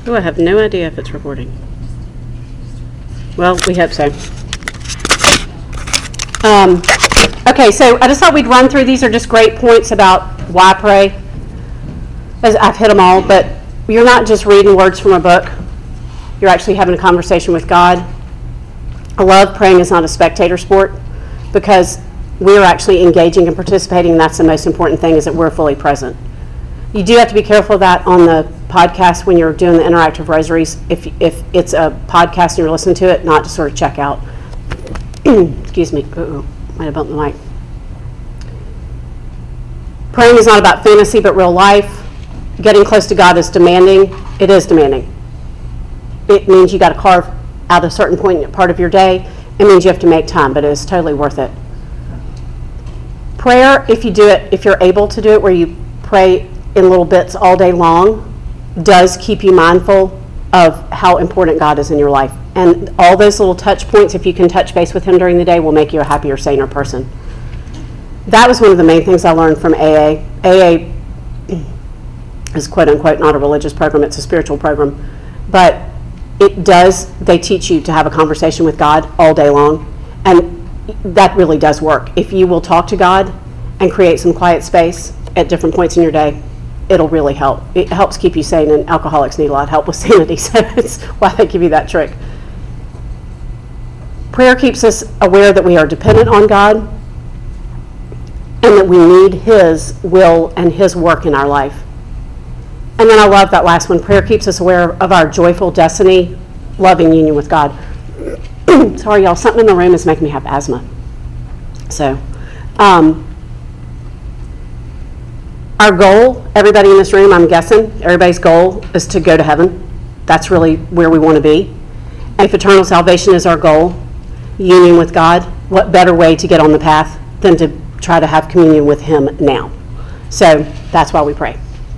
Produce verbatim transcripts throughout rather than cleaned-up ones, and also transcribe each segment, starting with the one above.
Oh, I have no idea if it's recording. Well, we hope so. Um, okay, so I just thought we'd run through. These are just great points about why pray. As I've hit them all, but you're not just reading words from a book. You're actually having a conversation with God. I love praying is not a spectator sport because we're actually engaging and participating, and that's the most important thing, is that we're fully present. You do have to be careful of that on the podcast when you're doing the interactive rosaries. If if it's a podcast and you're listening to it, not to sort of check out. Excuse me. Uh-oh, might have bumped the mic. Praying is not about fantasy, but real life. Getting close to God is demanding. It is demanding. It means you got to carve out a certain point part of your day. It means you have to make time, but it is totally worth it. Prayer, if you do it, if you're able to do it, where you pray in little bits all day long, does keep you mindful of how important God is in your life. And all those little touch points, if you can touch base with him during the day, will make you a happier, saner person. That was one of the main things I learned from A A. A A is quote unquote not a religious program, it's a spiritual program. But it does, they teach you to have a conversation with God all day long. And that really does work. If you will talk to God and create some quiet space at different points in your day, it'll really help. It helps keep you sane, and alcoholics need a lot of help with sanity, so it's why they give you that trick. Prayer keeps us aware that we are dependent on God and that we need his will and his work in our life. And then I love that last one. Prayer keeps us aware of our joyful destiny, loving union with God. Sorry, y'all, something in the room is making me have asthma. So, um, our goal, everybody in this room, I'm guessing, everybody's goal is to go to heaven. That's really where we want to be. And if eternal salvation is our goal, union with God, what better way to get on the path than to try to have communion with him now? So that's why we pray.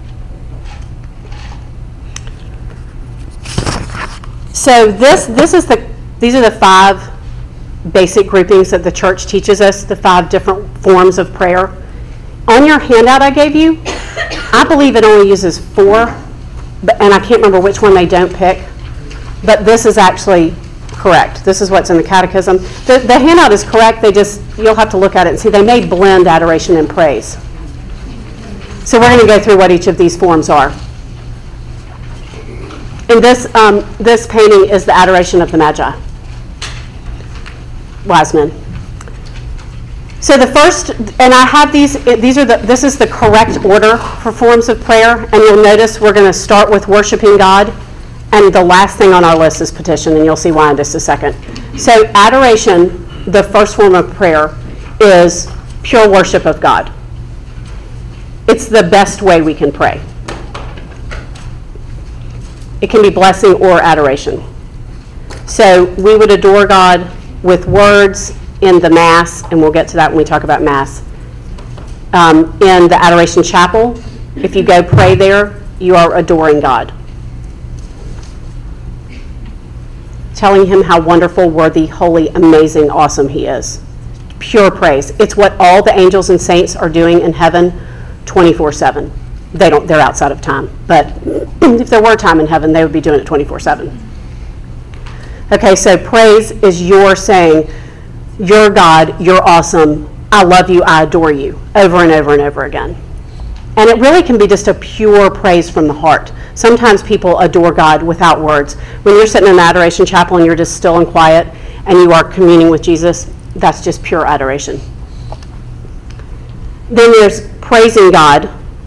So this this is the these are the five basic groupings that the church teaches us, the five different forms of prayer. On your handout I gave you, I believe it only uses four, but, and I can't remember which one they don't pick, but this is actually correct. This is what's in the catechism. The, the handout is correct, they just, you'll have to look at it and see, they may blend adoration and praise. So we're going to go through what each of these forms are. And this, um, this painting is the Adoration of the Magi, wise men. So the first, and I have these, these are the, this is the correct order for forms of prayer, and you'll notice we're going to start with worshiping God, and the last thing on our list is petition, and you'll see why in just a second. So adoration, the first form of prayer, is pure worship of God. It's the best way we can pray. It can be blessing or adoration. So we would adore God with words in the Mass, and we'll get to that when we talk about Mass. Um, in the Adoration Chapel, if you go pray there, you are adoring God. Telling him how wonderful, worthy, holy, amazing, awesome he is. Pure praise. It's what all the angels and saints are doing in heaven twenty-four seven. They don't, they're outside of time. But if there were time in heaven, they would be doing it twenty-four seven. Okay, so praise is your saying, you're God, you're awesome, I love you, I adore you, over and over and over again. And it really can be just a pure praise from the heart. Sometimes people adore God without words. When you're sitting in the Adoration Chapel and you're just still and quiet and you are communing with Jesus, that's just pure adoration. Then there's praising God.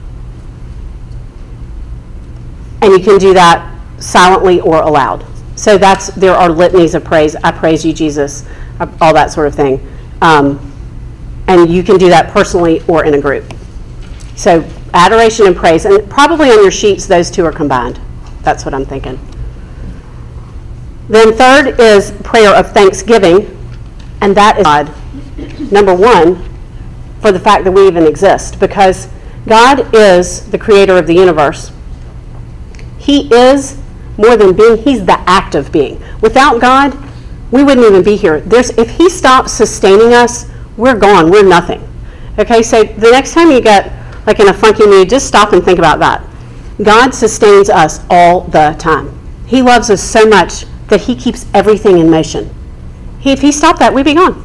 And you can do that silently or aloud. So that's, there are litanies of praise. I praise you, Jesus, all that sort of thing. Um, and you can do that personally or in a group. So adoration and praise, and probably on your sheets, those two are combined. That's what I'm thinking. Then third is prayer of thanksgiving, and that is God, number one, for the fact that we even exist, because God is the creator of the universe. He is more than being, he's the act of being. Without God, we wouldn't even be here. There's, if he stops sustaining us, we're gone, we're nothing. Okay, so the next time you get like in a funky mood, just stop and think about that. God sustains us all the time. He loves us so much that he keeps everything in motion. He, if he stopped that, we'd be gone.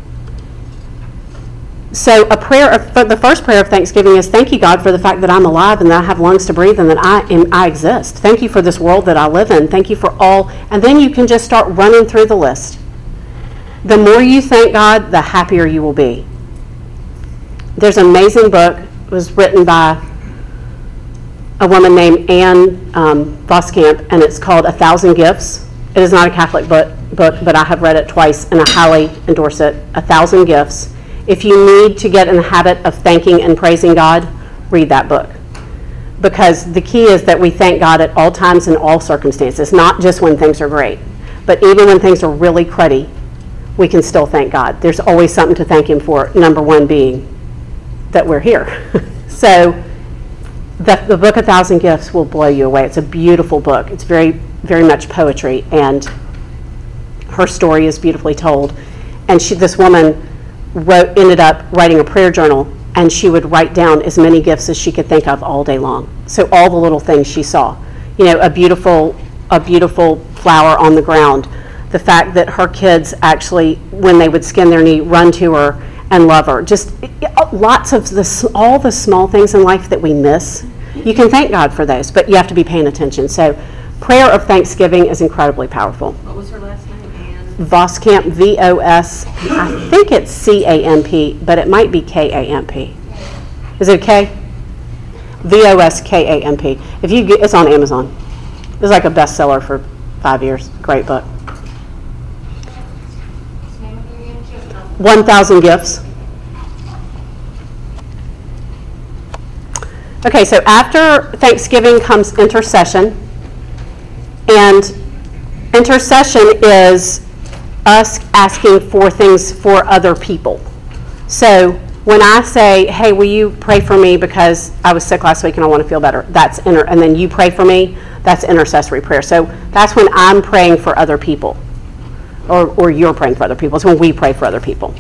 So a prayer, of, the first prayer of thanksgiving is, thank you, God, for the fact that I'm alive and that I have lungs to breathe and that I am, I exist. Thank you for this world that I live in. Thank you for all. And then you can just start running through the list. The more you thank God, the happier you will be. There's an amazing book. It was written by a woman named Anne um, Voskamp, and it's called A Thousand Gifts. It is not a Catholic book, book, but I have read it twice, and I highly endorse it. A Thousand Gifts. If you need to get in the habit of thanking and praising God, read that book. Because the key is that we thank God at all times and all circumstances, not just when things are great. But even when things are really cruddy, we can still thank God. There's always something to thank him for, number one being that we're here. So the, the book A Thousand Gifts will blow you away. It's a beautiful book. It's very, very much poetry, and her story is beautifully told. And she, this woman wrote, ended up writing a prayer journal, and she would write down as many gifts as she could think of all day long. So all the little things she saw, you know, a beautiful, a beautiful flower on the ground, the fact that her kids actually, when they would skin their knee, run to her and love her. Just lots of this, all the small things in life that we miss. You can thank God for those, but you have to be paying attention. So prayer of thanksgiving is incredibly powerful. What was her last name? Anne? Voskamp, V O S, I think it's C A M P, but it might be K A M P. Is it K? V O S K A M P. If you get, it's on Amazon. It's like a bestseller for five years. Great book. one thousand Gifts. Okay, so after Thanksgiving comes intercession. And intercession is us asking for things for other people. So when I say, hey, will you pray for me because I was sick last week and I want to feel better, that's inter- and then you pray for me, that's intercessory prayer. So that's when I'm praying for other people. Or, or you're praying for other people. It's when we pray for other people.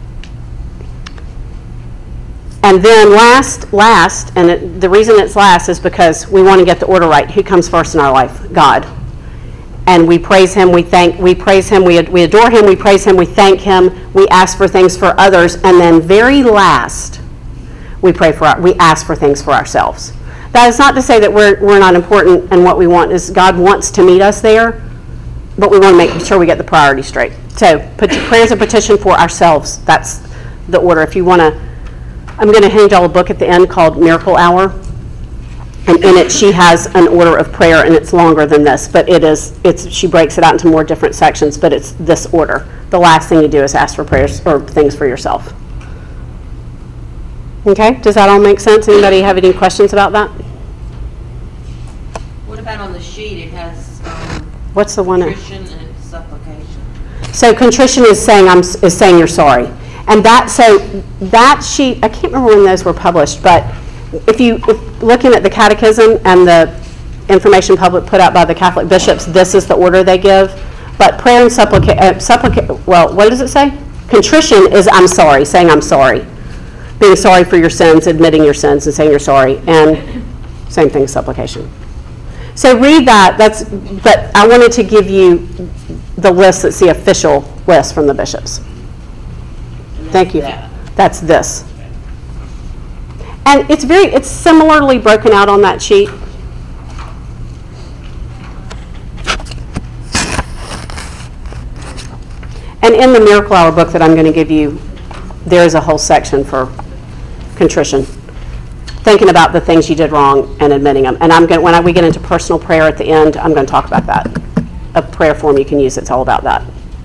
And then last, last, and it, the reason it's last is because we want to get the order right. Who comes first in our life? God. And we praise him, we thank, we praise him, we, we adore him, we praise him, we thank him, we ask for things for others, and then very last, we pray for, our, we ask for things for ourselves. That is not to say that we're, we're not important, and what we want is God wants to meet us there, but we want to make sure we get the priority straight. So put, prayers of petition for ourselves. That's the order. If you want to, I'm going to hand y'all a book at the end called Miracle Hour. And in it she has an order of prayer, and it's longer than this, but it is, it's, she breaks it out into more different sections, but it's this order. The last thing you do is ask for prayers or things for yourself. Okay, does that all make sense? Anybody have any questions about that? What about on the sheet? It has um, What's the one? contrition and supplication. So contrition is saying I'm is saying you're sorry, and that so that sheet, I can't remember when those were published, but if you if looking at the catechism and the information public put out by the Catholic bishops, this is the order they give. But prayer and supplica- uh, supplica- well, what does it say? Contrition is I'm sorry, saying I'm sorry, being sorry for your sins, admitting your sins, and saying you're sorry, and same thing, supplication. So read that. That's, but I wanted to give you the list that's the official list from the bishops. Thank you. That. That's this. And it's very, it's similarly broken out on that sheet. And in the Miracle Hour book that I'm going to give you, there is a whole section for contrition. Thinking about the things you did wrong and admitting them. And I'm going, when I, we get into personal prayer at the end, I'm going to talk about that. A prayer form you can use, it's all about that.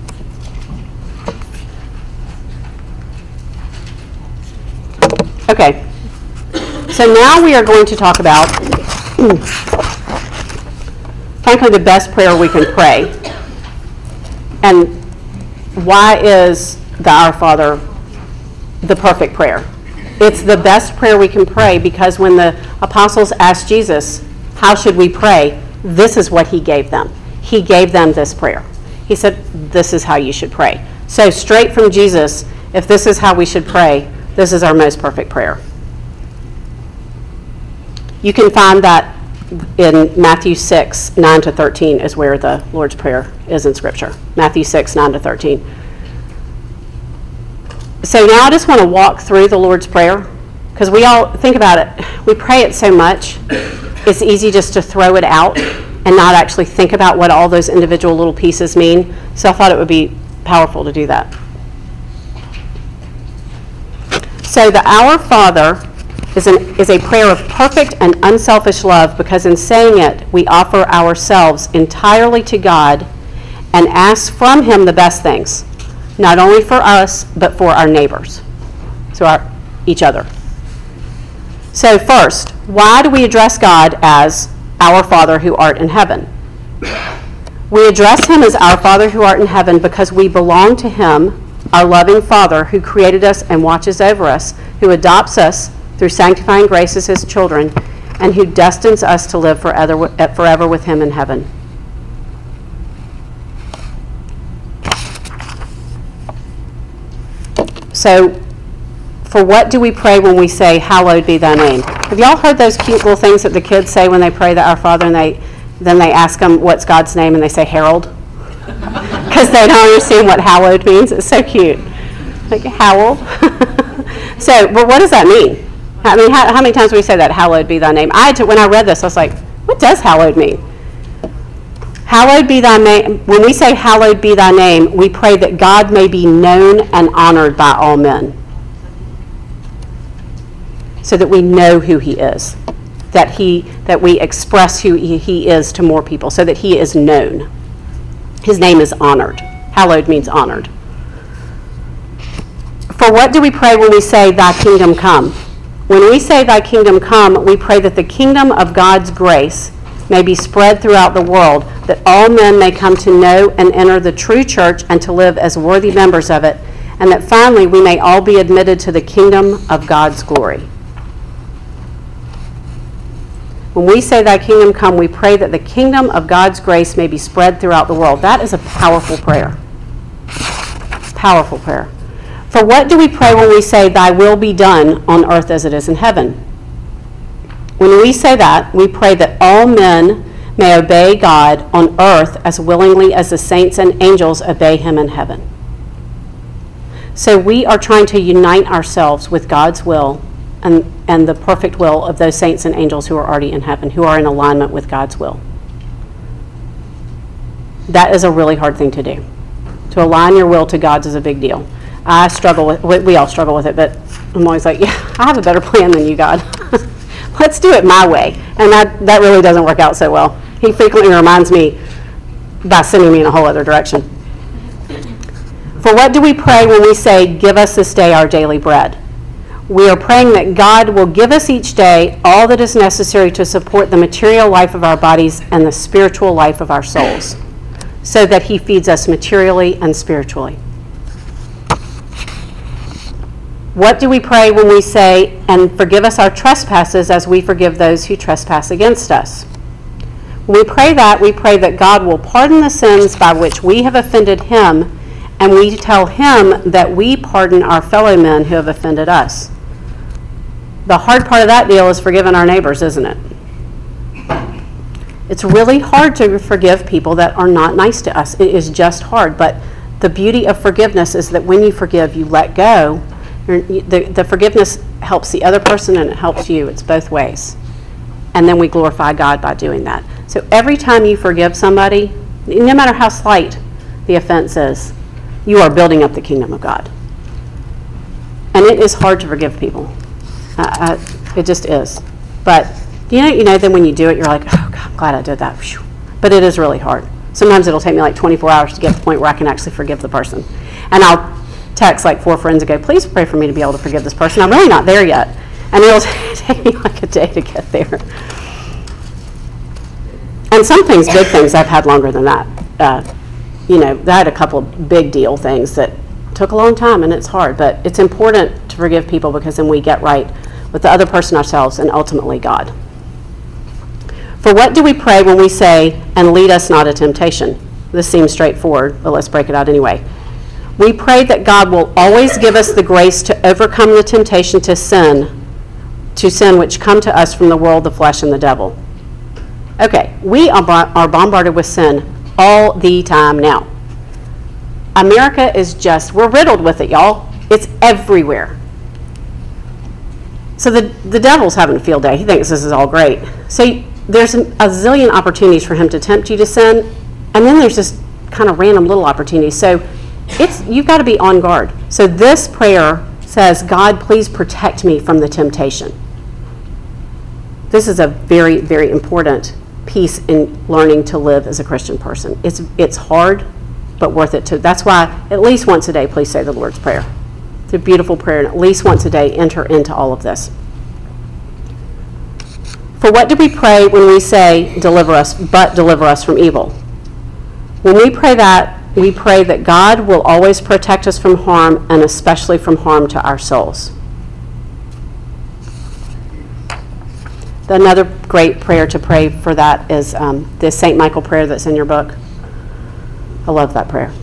Okay. So now we are going to talk about, frankly, the best prayer we can pray. And why is the Our Father the perfect prayer? It's the best prayer we can pray because when the apostles asked Jesus, how should we pray? This is what he gave them. He gave them this prayer. He said, this is how you should pray. So straight from Jesus, if this is how we should pray, this is our most perfect prayer. You can find that in Matthew six, nine to thirteen is where the Lord's Prayer is in Scripture. Matthew six, nine to thirteen. So now I just want to walk through the Lord's Prayer, because we all, think about it, we pray it so much, it's easy just to throw it out and not actually think about what all those individual little pieces mean. So I thought it would be powerful to do that. So the Our Father is, an, is a prayer of perfect and unselfish love, because in saying it, we offer ourselves entirely to God and ask from Him the best things, not only for us, but for our neighbors, so our, each other. So first, why do we address God as Our Father who art in heaven? We address Him as Our Father who art in heaven because we belong to Him, our loving Father who created us and watches over us, who adopts us through sanctifying grace as His children, and who destines us to live forever, forever with Him in heaven. So, for what do we pray when we say, hallowed be thy name? Have y'all heard those cute little things that the kids say when they pray the Our Father, and they then they ask them, what's God's name, and they say Harold? Because they don't understand what hallowed means. It's so cute. Like, howled. So, well, what does that mean? I mean, how, how many times do we say that, hallowed be thy name? I had to, when I read this, I was like, what does hallowed mean? Hallowed be thy name. When we say hallowed be thy name, we pray that God may be known and honored by all men, so that we know who He is, that he that we express who he, he is to more people, so that He is known. His name is honored. Hallowed means honored. For what do we pray when we say, thy kingdom come? When we say, thy kingdom come, we pray that the kingdom of God's grace may be spread throughout the world, that all men may come to know and enter the true church and to live as worthy members of it, and that finally we may all be admitted to the kingdom of God's glory. When we say, thy kingdom come, we pray that the kingdom of God's grace may be spread throughout the world. That is a powerful prayer. Powerful prayer. For what do we pray when we say, thy will be done on earth as it is in heaven? When we say that, we pray that all men may obey God on earth as willingly as the saints and angels obey Him in heaven. So we are trying to unite ourselves with God's will and, and the perfect will of those saints and angels who are already in heaven, who are in alignment with God's will. That is a really hard thing to do. To align your will to God's is a big deal. I struggle with, we all struggle with it, but I'm always like, yeah, I have a better plan than you, God. Let's do it my way. And that, that really doesn't work out so well. He frequently reminds me by sending me in a whole other direction. For what do we pray when we say, give us this day our daily bread? We are praying that God will give us each day all that is necessary to support the material life of our bodies and the spiritual life of our souls, so that He feeds us materially and spiritually. What do we pray when we say, and forgive us our trespasses as we forgive those who trespass against us? When we pray that, we pray that God will pardon the sins by which we have offended Him, and we tell Him that we pardon our fellow men who have offended us. The hard part of that deal is forgiving our neighbors, isn't it? It's really hard to forgive people that are not nice to us. It is just hard, but the beauty of forgiveness is that when you forgive, you let go. The, the forgiveness helps the other person and it helps you. It's both ways. And then we glorify God by doing that. So every time you forgive somebody, no matter how slight the offense is, you are building up the kingdom of God. And it is hard to forgive people. Uh, uh, it just is. But you know, you know, then when you do it, you're like, oh, God, I'm glad I did that. Whew. But it is really hard. Sometimes it'll take me like twenty-four hours to get to the point where I can actually forgive the person. And I'll text like four friends and go, please pray for me to be able to forgive this person. I'm really not there yet. And it'll take me like a day to get there. And some things, big things, I've had longer than that. Uh, you know, I had a couple of big deal things that took a long time, and it's hard. But it's important to forgive people because then we get right with the other person, ourselves, and ultimately God. For what do we pray when we say, and lead us not to temptation? This seems straightforward, but let's break it out anyway. We pray that God will always give us the grace to overcome the temptation to sin, to sin which come to us from the world, the flesh, and the devil. Okay, we are, are bombarded with sin all the time now. America is just, we're riddled with it, y'all. It's everywhere. So the, the devil's having a field day. He thinks this is all great. So there's a zillion opportunities for him to tempt you to sin, and then there's just kind of random little opportunities. So it's you've got to be on guard. So this prayer says, God, please protect me from the temptation. This is a very, very important piece in learning to live as a Christian person. It's it's hard, but worth it too. That's why at least once a day, please say the Lord's Prayer. It's a beautiful prayer, and at least once a day, enter into all of this. For what do we pray when we say, deliver us, but deliver us from evil? When we pray that, we pray that God will always protect us from harm, and especially from harm to our souls. Another great prayer to pray for that is um, the Saint Michael prayer that's in your book. I love that prayer.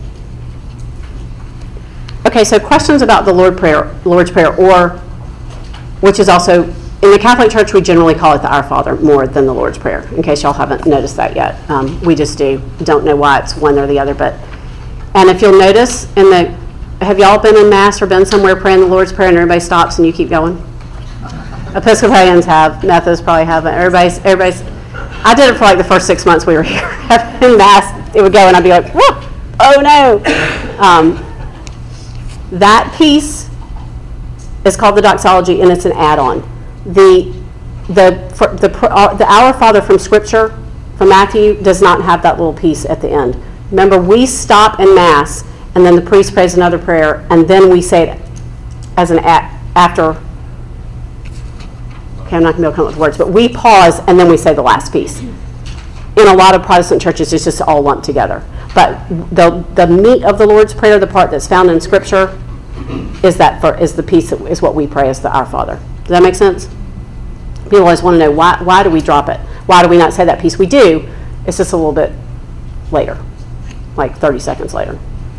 Okay, so questions about the Lord prayer, Lord's Prayer, or which is also, in the Catholic Church, we generally call it the Our Father more than the Lord's Prayer, in case y'all haven't noticed that yet. Um, we just do. Don't know why it's one or the other. But and if you'll notice, in the have y'all been in Mass or been somewhere praying the Lord's Prayer and everybody stops and you keep going? Episcopalians have. Methodists probably haven't. Everybody's, everybody's. I did it for like the first six months we were here. In Mass, it would go and I'd be like, whoop, oh no. Um, that piece is called the doxology, and it's an add-on. The the for, the uh, the Our Father from Scripture, from Matthew, does not have that little piece at the end. Remember, we stop in Mass, and then the priest prays another prayer, and then we say it as an a- after. Okay, I'm not going to be able to come up with words, but we pause, and then we say the last piece. In a lot of Protestant churches, it's just all lumped together. But the the meat of the Lord's Prayer, the part that's found in Scripture, is that for, is the piece that is what we pray as the Our Father. Does that make sense? People always want to know, why why do we drop it? Why do we not say that piece? We do. It's just a little bit later, like thirty seconds later.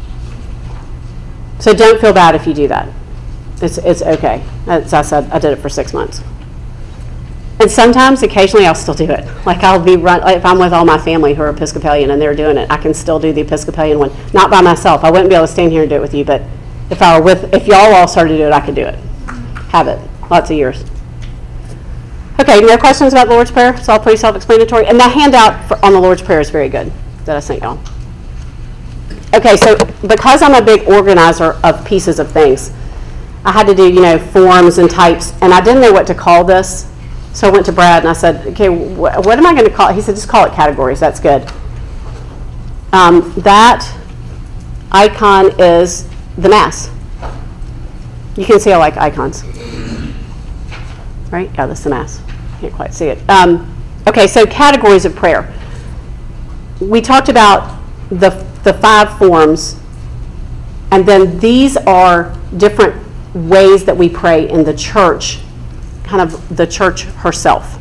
So don't feel bad if you do that. It's it's okay. As I said, I did it for six months. And sometimes, occasionally, I'll still do it. Like I'll be run if I'm with all my family who are Episcopalian and they're doing it. I can still do the Episcopalian one, not by myself. I wouldn't be able to stand here and do it with you, but if I were with, if y'all all started to do it, I could do it. Have it, lots of years. Okay, no questions about the Lord's Prayer? It's all pretty self-explanatory. And the handout for, on the Lord's Prayer is very good that I sent y'all. Okay, so because I'm a big organizer of pieces of things, I had to do, you know, forms and types, and I didn't know what to call this. So I went to Brad and I said, okay, wh- what am I going to call it? He said, just call it categories. That's good. Um, that icon is the Mass. You can see I like icons. Right? Yeah, that's the Mass. Can't quite see it. Um, okay, so categories of prayer. We talked about the the five forms, and then these are different ways that we pray in the church, kind of the church herself.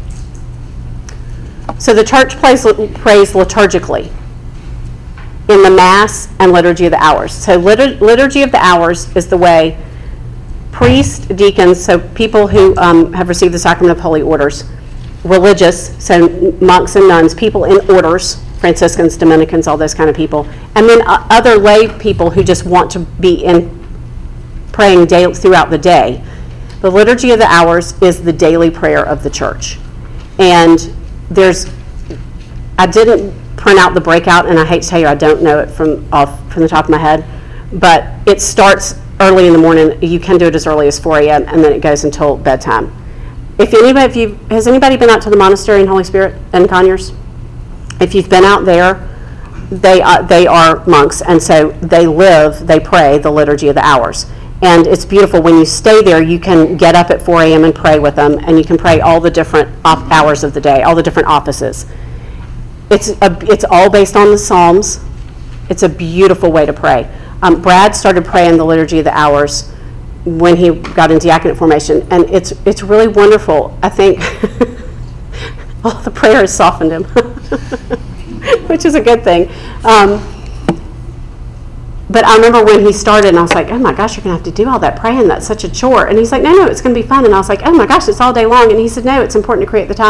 So the church prays, prays liturgically in the Mass and Liturgy of the Hours. So litur- Liturgy of the Hours is the way priests, deacons, so people who um, have received the sacrament of holy orders, religious, so monks and nuns, people in orders, Franciscans, Dominicans, all those kind of people, and then uh, other lay people who just want to be in praying daily throughout the day. The Liturgy of the Hours is the daily prayer of the church. And there's, I didn't print out the breakout, and I hate to tell you I don't know it from off from the top of my head, but it starts early in the morning. You can do it as early as four a.m. and then it goes until bedtime. If anybody, if you has anybody been out to the monastery in Holy Spirit in Conyers? If you've been out there, they uh, they are monks, and so they live, they pray the Liturgy of the Hours. And it's beautiful. When you stay there, you can get up at four a.m. and pray with them, and you can pray all the different op- hours of the day, all the different offices. It's a, it's all based on the Psalms. It's a beautiful way to pray. Um, Brad started praying the Liturgy of the Hours when he got in diaconate formation, and it's it's really wonderful. I think all the prayer has softened him, which is a good thing. Um, But I remember when he started, and I was like, oh my gosh, you're going to have to do all that praying. That's such a chore. And he's like, no, no, it's going to be fun. And I was like, oh my gosh, it's all day long. And he said, no, it's important to create the time.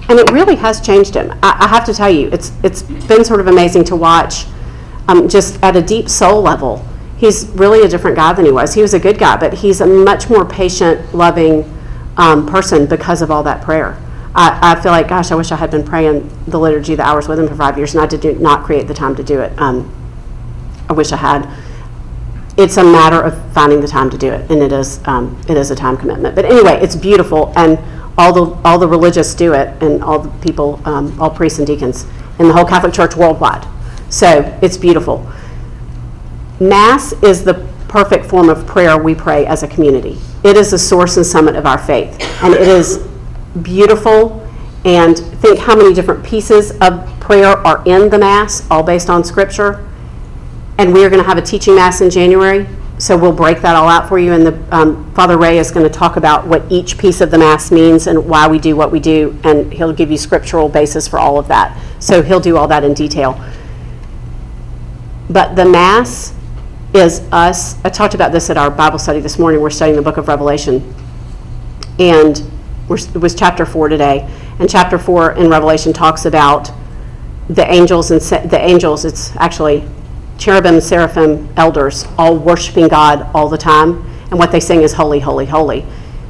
And it really has changed him. I, I have to tell you, it's it's been sort of amazing to watch, um, just at a deep soul level. He's really a different guy than he was. He was a good guy, but he's a much more patient, loving um, person because of all that prayer. I, I feel like, gosh, I wish I had been praying the Liturgy of the Hours with him for five years, and I did not create the time to do it. Um, I wish I had. It's a matter of finding the time to do it, and it is um, it is a time commitment. But anyway, it's beautiful, and all the all the religious do it, and all the people, um, all priests and deacons in the whole Catholic Church worldwide. So it's beautiful. Mass is the perfect form of prayer we pray as a community. It is the source and summit of our faith, and it is beautiful. And think how many different pieces of prayer are in the Mass, all based on Scripture. And we are going to have a teaching Mass in January, so we'll break that all out for you. And the, um, Father Ray is going to talk about what each piece of the Mass means and why we do what we do, and he'll give you scriptural basis for all of that. So he'll do all that in detail. But the Mass is us. I talked about this at our Bible study this morning. We're studying the book of Revelation, and we're, it was chapter four today. And chapter four in Revelation talks about the angels and se- the angels. It's actually cherubim, seraphim, elders, all worshiping God all the time, and what they sing is holy, holy, holy.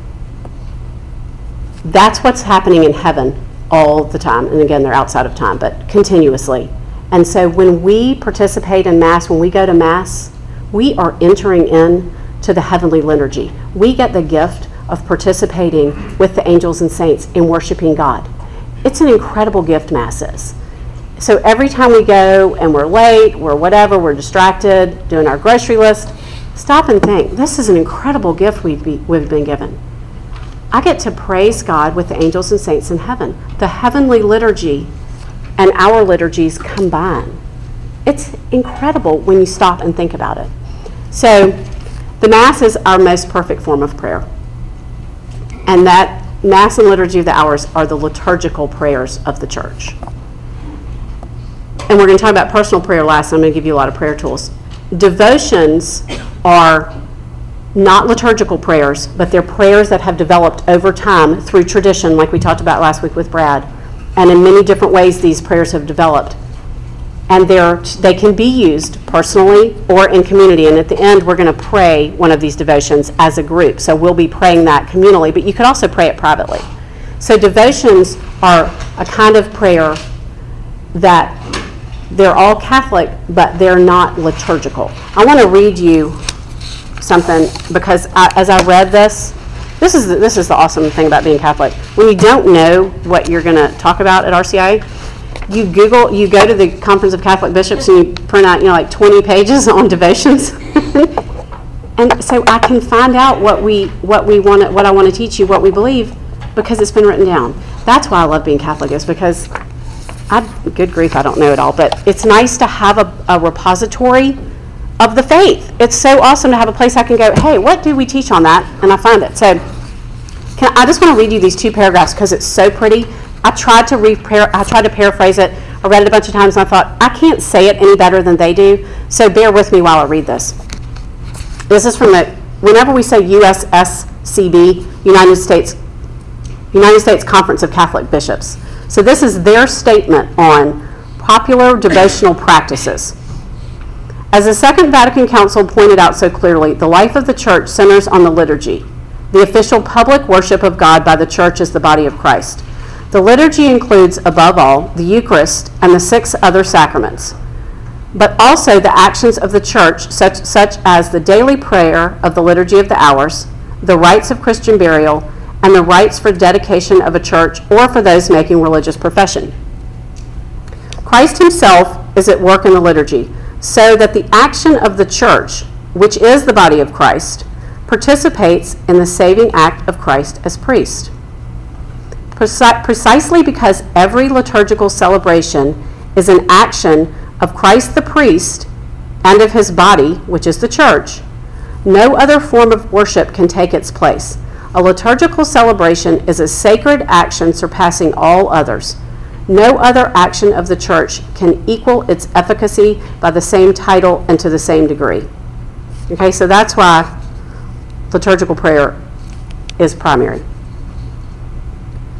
That's what's happening in heaven all the time. And again, they're outside of time, but continuously. And so when we participate in Mass, when we go to Mass, we are entering in to the heavenly liturgy. We get the gift of participating with the angels and saints in worshiping God. It's an incredible gift, Mass is. So every time we go and we're late, we're whatever, we're distracted, doing our grocery list, stop and think, this is an incredible gift we've, be, we've been given. I get to praise God with the angels and saints in heaven. The heavenly liturgy and our liturgies combine. It's incredible when you stop and think about it. So the Mass is our most perfect form of prayer. And that Mass and Liturgy of the Hours are the liturgical prayers of the Church. And we're going to talk about personal prayer last, so I'm going to give you a lot of prayer tools. Devotions are not liturgical prayers, but they're prayers that have developed over time through tradition, like we talked about last week with Brad. And in many different ways, these prayers have developed. And they're, they can be used personally or in community. And at the end, we're going to pray one of these devotions as a group. So we'll be praying that communally, but you could also pray it privately. So devotions are a kind of prayer that they're all Catholic, but they're not liturgical. I want to read you something, because I, as I read this, this is the, this is the awesome thing about being Catholic. When you don't know what you're going to talk about at R C I A, you Google, you go to the Conference of Catholic Bishops and you print out, you know, like twenty pages on devotions, and so I can find out what we what we want to, what I want to teach you, what we believe, because it's been written down. That's why I love being Catholic, is because I, good grief, I don't know it all, but it's nice to have a, a repository of the faith. It's so awesome to have a place I can go, hey, what do we teach on that? And I find it. So can, I just want to read you these two paragraphs because it's so pretty. I tried to re- I tried to paraphrase it. I read it a bunch of times and I thought, I can't say it any better than they do, so bear with me while I read this. This is from the, whenever we say U S S C B, United States, United States Conference of Catholic Bishops. So this is their statement on popular devotional practices. As the Second Vatican Council pointed out so clearly, the life of the Church centers on the liturgy, the official public worship of God by the Church as the body of Christ. The liturgy includes, above all, the Eucharist and the six other sacraments, but also the actions of the Church, such, such as the daily prayer of the Liturgy of the Hours, the rites of Christian burial, and the rites for dedication of a church or for those making religious profession. Christ himself is at work in the liturgy, so that the action of the Church, which is the body of Christ, participates in the saving act of Christ as priest. Preci- precisely because every liturgical celebration is an action of Christ the priest and of his body, which is the Church, no other form of worship can take its place. A liturgical celebration is a sacred action surpassing all others. No other action of the Church can equal its efficacy by the same title and to the same degree. Okay, so that's why liturgical prayer is primary.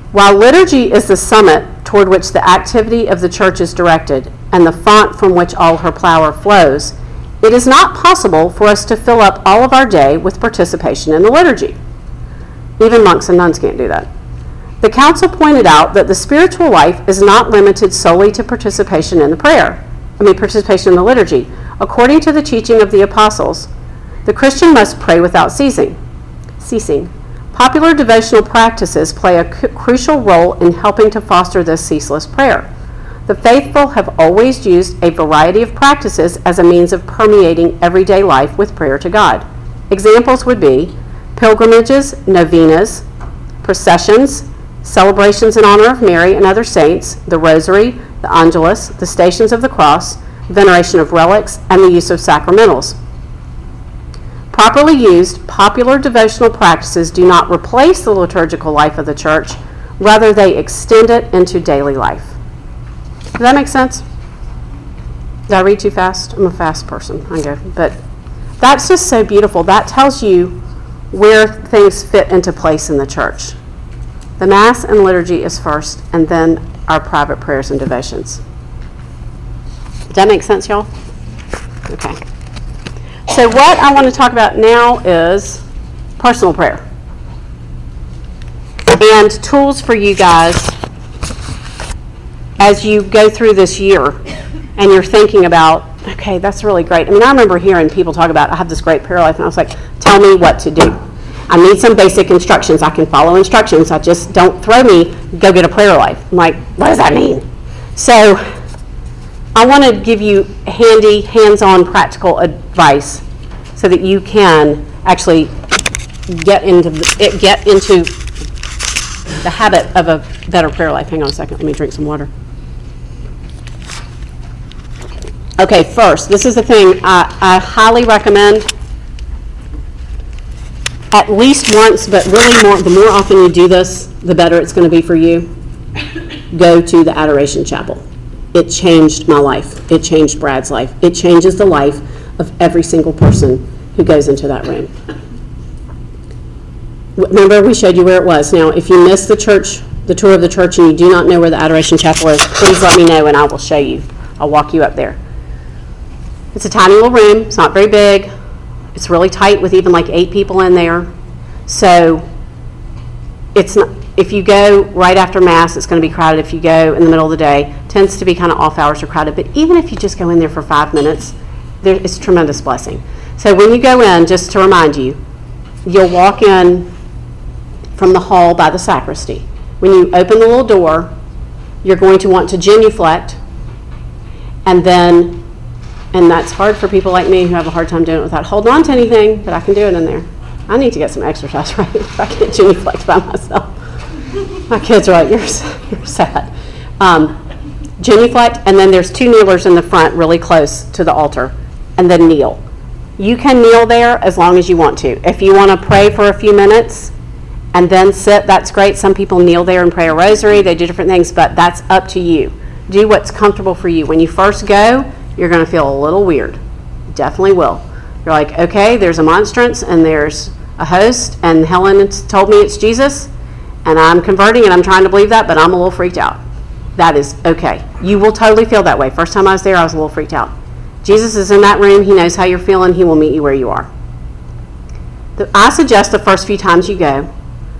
While liturgy is the summit toward which the activity of the church is directed and the font from which all her power flows, it is not possible for us to fill up all of our day with participation in the liturgy. Even monks and nuns can't do that. The council pointed out that the spiritual life is not limited solely to participation in the prayer, I mean participation in the liturgy. According to the teaching of the apostles, the Christian must pray without ceasing. Ceasing. Popular devotional practices play a cu- crucial role in helping to foster this ceaseless prayer. The faithful have always used a variety of practices as a means of permeating everyday life with prayer to God. Examples would be pilgrimages, novenas, processions, celebrations in honor of Mary and other saints, the Rosary, the Angelus, the Stations of the Cross, veneration of relics, and the use of sacramentals. Properly used, popular devotional practices do not replace the liturgical life of the church, rather they extend it into daily life. Does that make sense? Did I read too fast? I'm a fast person, I go. But that's just so beautiful. That tells you where things fit into place in the church. The Mass and liturgy is first, and then our private prayers and devotions. Does that make sense, y'all? Okay. So what I want to talk about now is personal prayer and tools for you guys as you go through this year and you're thinking about, okay, that's really great. I mean, I remember hearing people talk about, I have this great prayer life, and I was like, tell me what to do. I need some basic instructions. I can follow instructions. I just don't throw me, go get a prayer life. I'm like, what does that mean? So I want to give you handy, hands-on, practical advice so that you can actually get into the, get into the habit of a better prayer life. Hang on a second. Let me drink some water. Okay, first, this is the thing I, I highly recommend at least once, but really more, the more often you do this, the better it's going to be for you. Go to the Adoration Chapel. It changed my life. It changed Brad's life. It changes the life of every single person who goes into that room. Remember, we showed you where it was. Now, if you missed the church, the tour of the church, and you do not know where the Adoration Chapel is, please let me know and I will show you. I'll walk you up there. It's a tiny little room. It's not very big. It's really tight with even like eight people in there. So it's not, if you go right after Mass, it's going to be crowded. If you go in the middle of the day, it tends to be kind of off hours or crowded. But even if you just go in there for five minutes, there, it's a tremendous blessing. So when you go in, just to remind you, you'll walk in from the hall by the sacristy. When you open the little door, you're going to want to genuflect, and then, and that's hard for people like me who have a hard time doing it without holding on to anything, but I can do it in there. I need to get some exercise, right? If I can't genuflect by myself. My kids are like, you're, you're sad. Um, genuflect, and then there's two kneelers in the front really close to the altar, and then kneel. You can kneel there as long as you want to. If you want to pray for a few minutes and then sit, that's great. Some people kneel there and pray a rosary. They do different things, but that's up to you. Do what's comfortable for you. When you first go, you're going to feel a little weird. Definitely will. You're like, okay, there's a monstrance and there's a host, and Helen told me it's Jesus, and I'm converting and I'm trying to believe that, but I'm a little freaked out. That is okay. You will totally feel that way. First time I was there, I was a little freaked out. Jesus is in that room. He knows how you're feeling. He will meet you where you are. The, I suggest the first few times you go,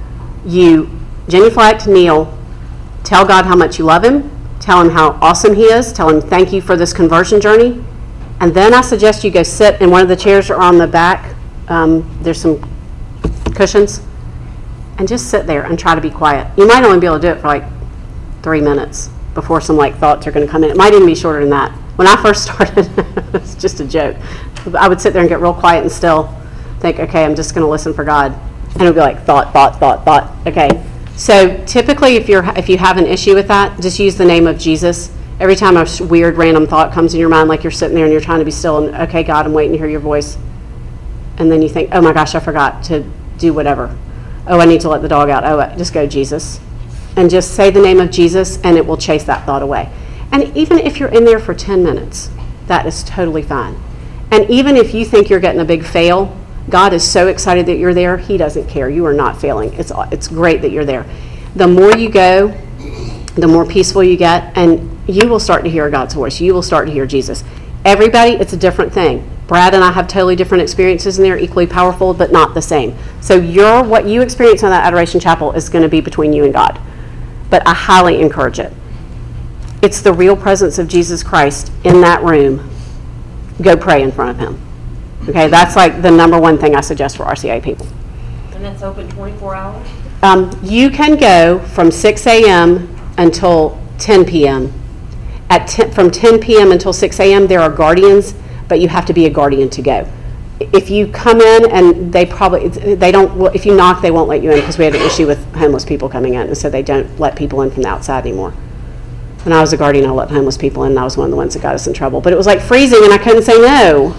you genuflect, kneel, tell God how much you love him, tell him how awesome he is, tell him thank you for this conversion journey, and then I suggest you go sit in one of the chairs or on the back. Um, there's some cushions, and just sit there and try to be quiet. You might only be able to do it for like three minutes before some like thoughts are going to come in. It might even be shorter than that. When I first started, it's just a joke. I would sit there and get real quiet and still think, okay, I'm just going to listen for God. And it would be like thought, thought, thought, thought. Okay. So typically if you're if you have an issue with that, just use the name of Jesus. Every time a weird random thought comes in your mind, like you're sitting there and you're trying to be still and, okay, God, I'm waiting to hear your voice. And then you think, oh my gosh, I forgot to do whatever. Oh, I need to let the dog out. Oh, just go Jesus. And just say the name of Jesus and it will chase that thought away. And even if you're in there for ten minutes, that is totally fine. And even if you think you're getting a big fail, God is so excited that you're there, he doesn't care. You are not failing. It's it's great that you're there. the more you go, the more peaceful you get, and you will start to hear God's voice. You will start to hear Jesus. Everybody, it's a different thing. Brad and I have totally different experiences, and they're equally powerful, but not the same. So your what you experience in that Adoration Chapel is going to be between you and God. But I highly encourage it. It's the real presence of Jesus Christ in that room. Go pray in front of him. Okay, that's like the number one thing I suggest for R C A people. And that's open twenty-four hours? Um, you can go from six a.m. until ten p.m. At ten, from ten p.m. until six a.m. there are guardians, but you have to be a guardian to go. If you come in and they probably, they don't, if you knock, they won't let you in, because we had an issue with homeless people coming in, and so they don't let people in from the outside anymore. When I was a guardian, I let homeless people in, and I was one of the ones that got us in trouble. But it was like freezing, and I couldn't say no.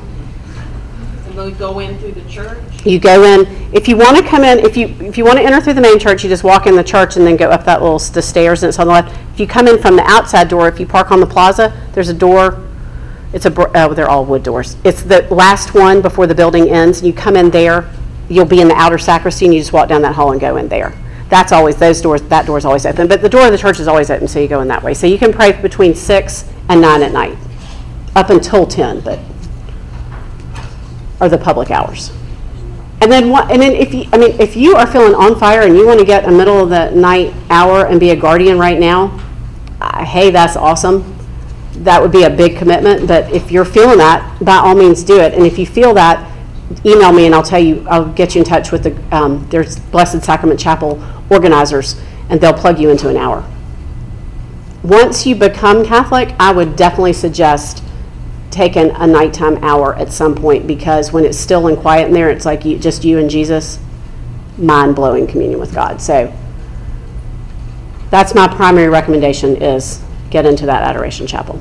And we go in through the church? You go in, if you want to come in, if you if you want to enter through the main church, you just walk in the church and then go up that little the stairs, and it's on the left. If you come in from the outside door, if you park on the plaza, there's a door. It's a oh, they're all wood doors. It's the last one before the building ends. You come in there, you'll be in the outer sacristy, and you just walk down that hall and go in there. That's always those doors. That door's always open, but the door of the church is always open, so you go in that way. So you can pray between six and nine at night, up until ten, but are the public hours. And then what? And then if you, I mean, if you are feeling on fire and you want to get a middle of the night hour and be a guardian right now, uh, hey, that's awesome. That would be a big commitment. But if you're feeling that, by all means, do it. And if you feel that, email me and I'll tell you. I'll get you in touch with the um, there's Blessed Sacrament Chapel organizers, and they'll plug you into an hour. Once you become Catholic, I would definitely suggest taking a nighttime hour at some point, because when it's still and quiet in there, it's like you, just you and Jesus, mind-blowing communion with God. So that's my primary recommendation, is get into that Adoration Chapel.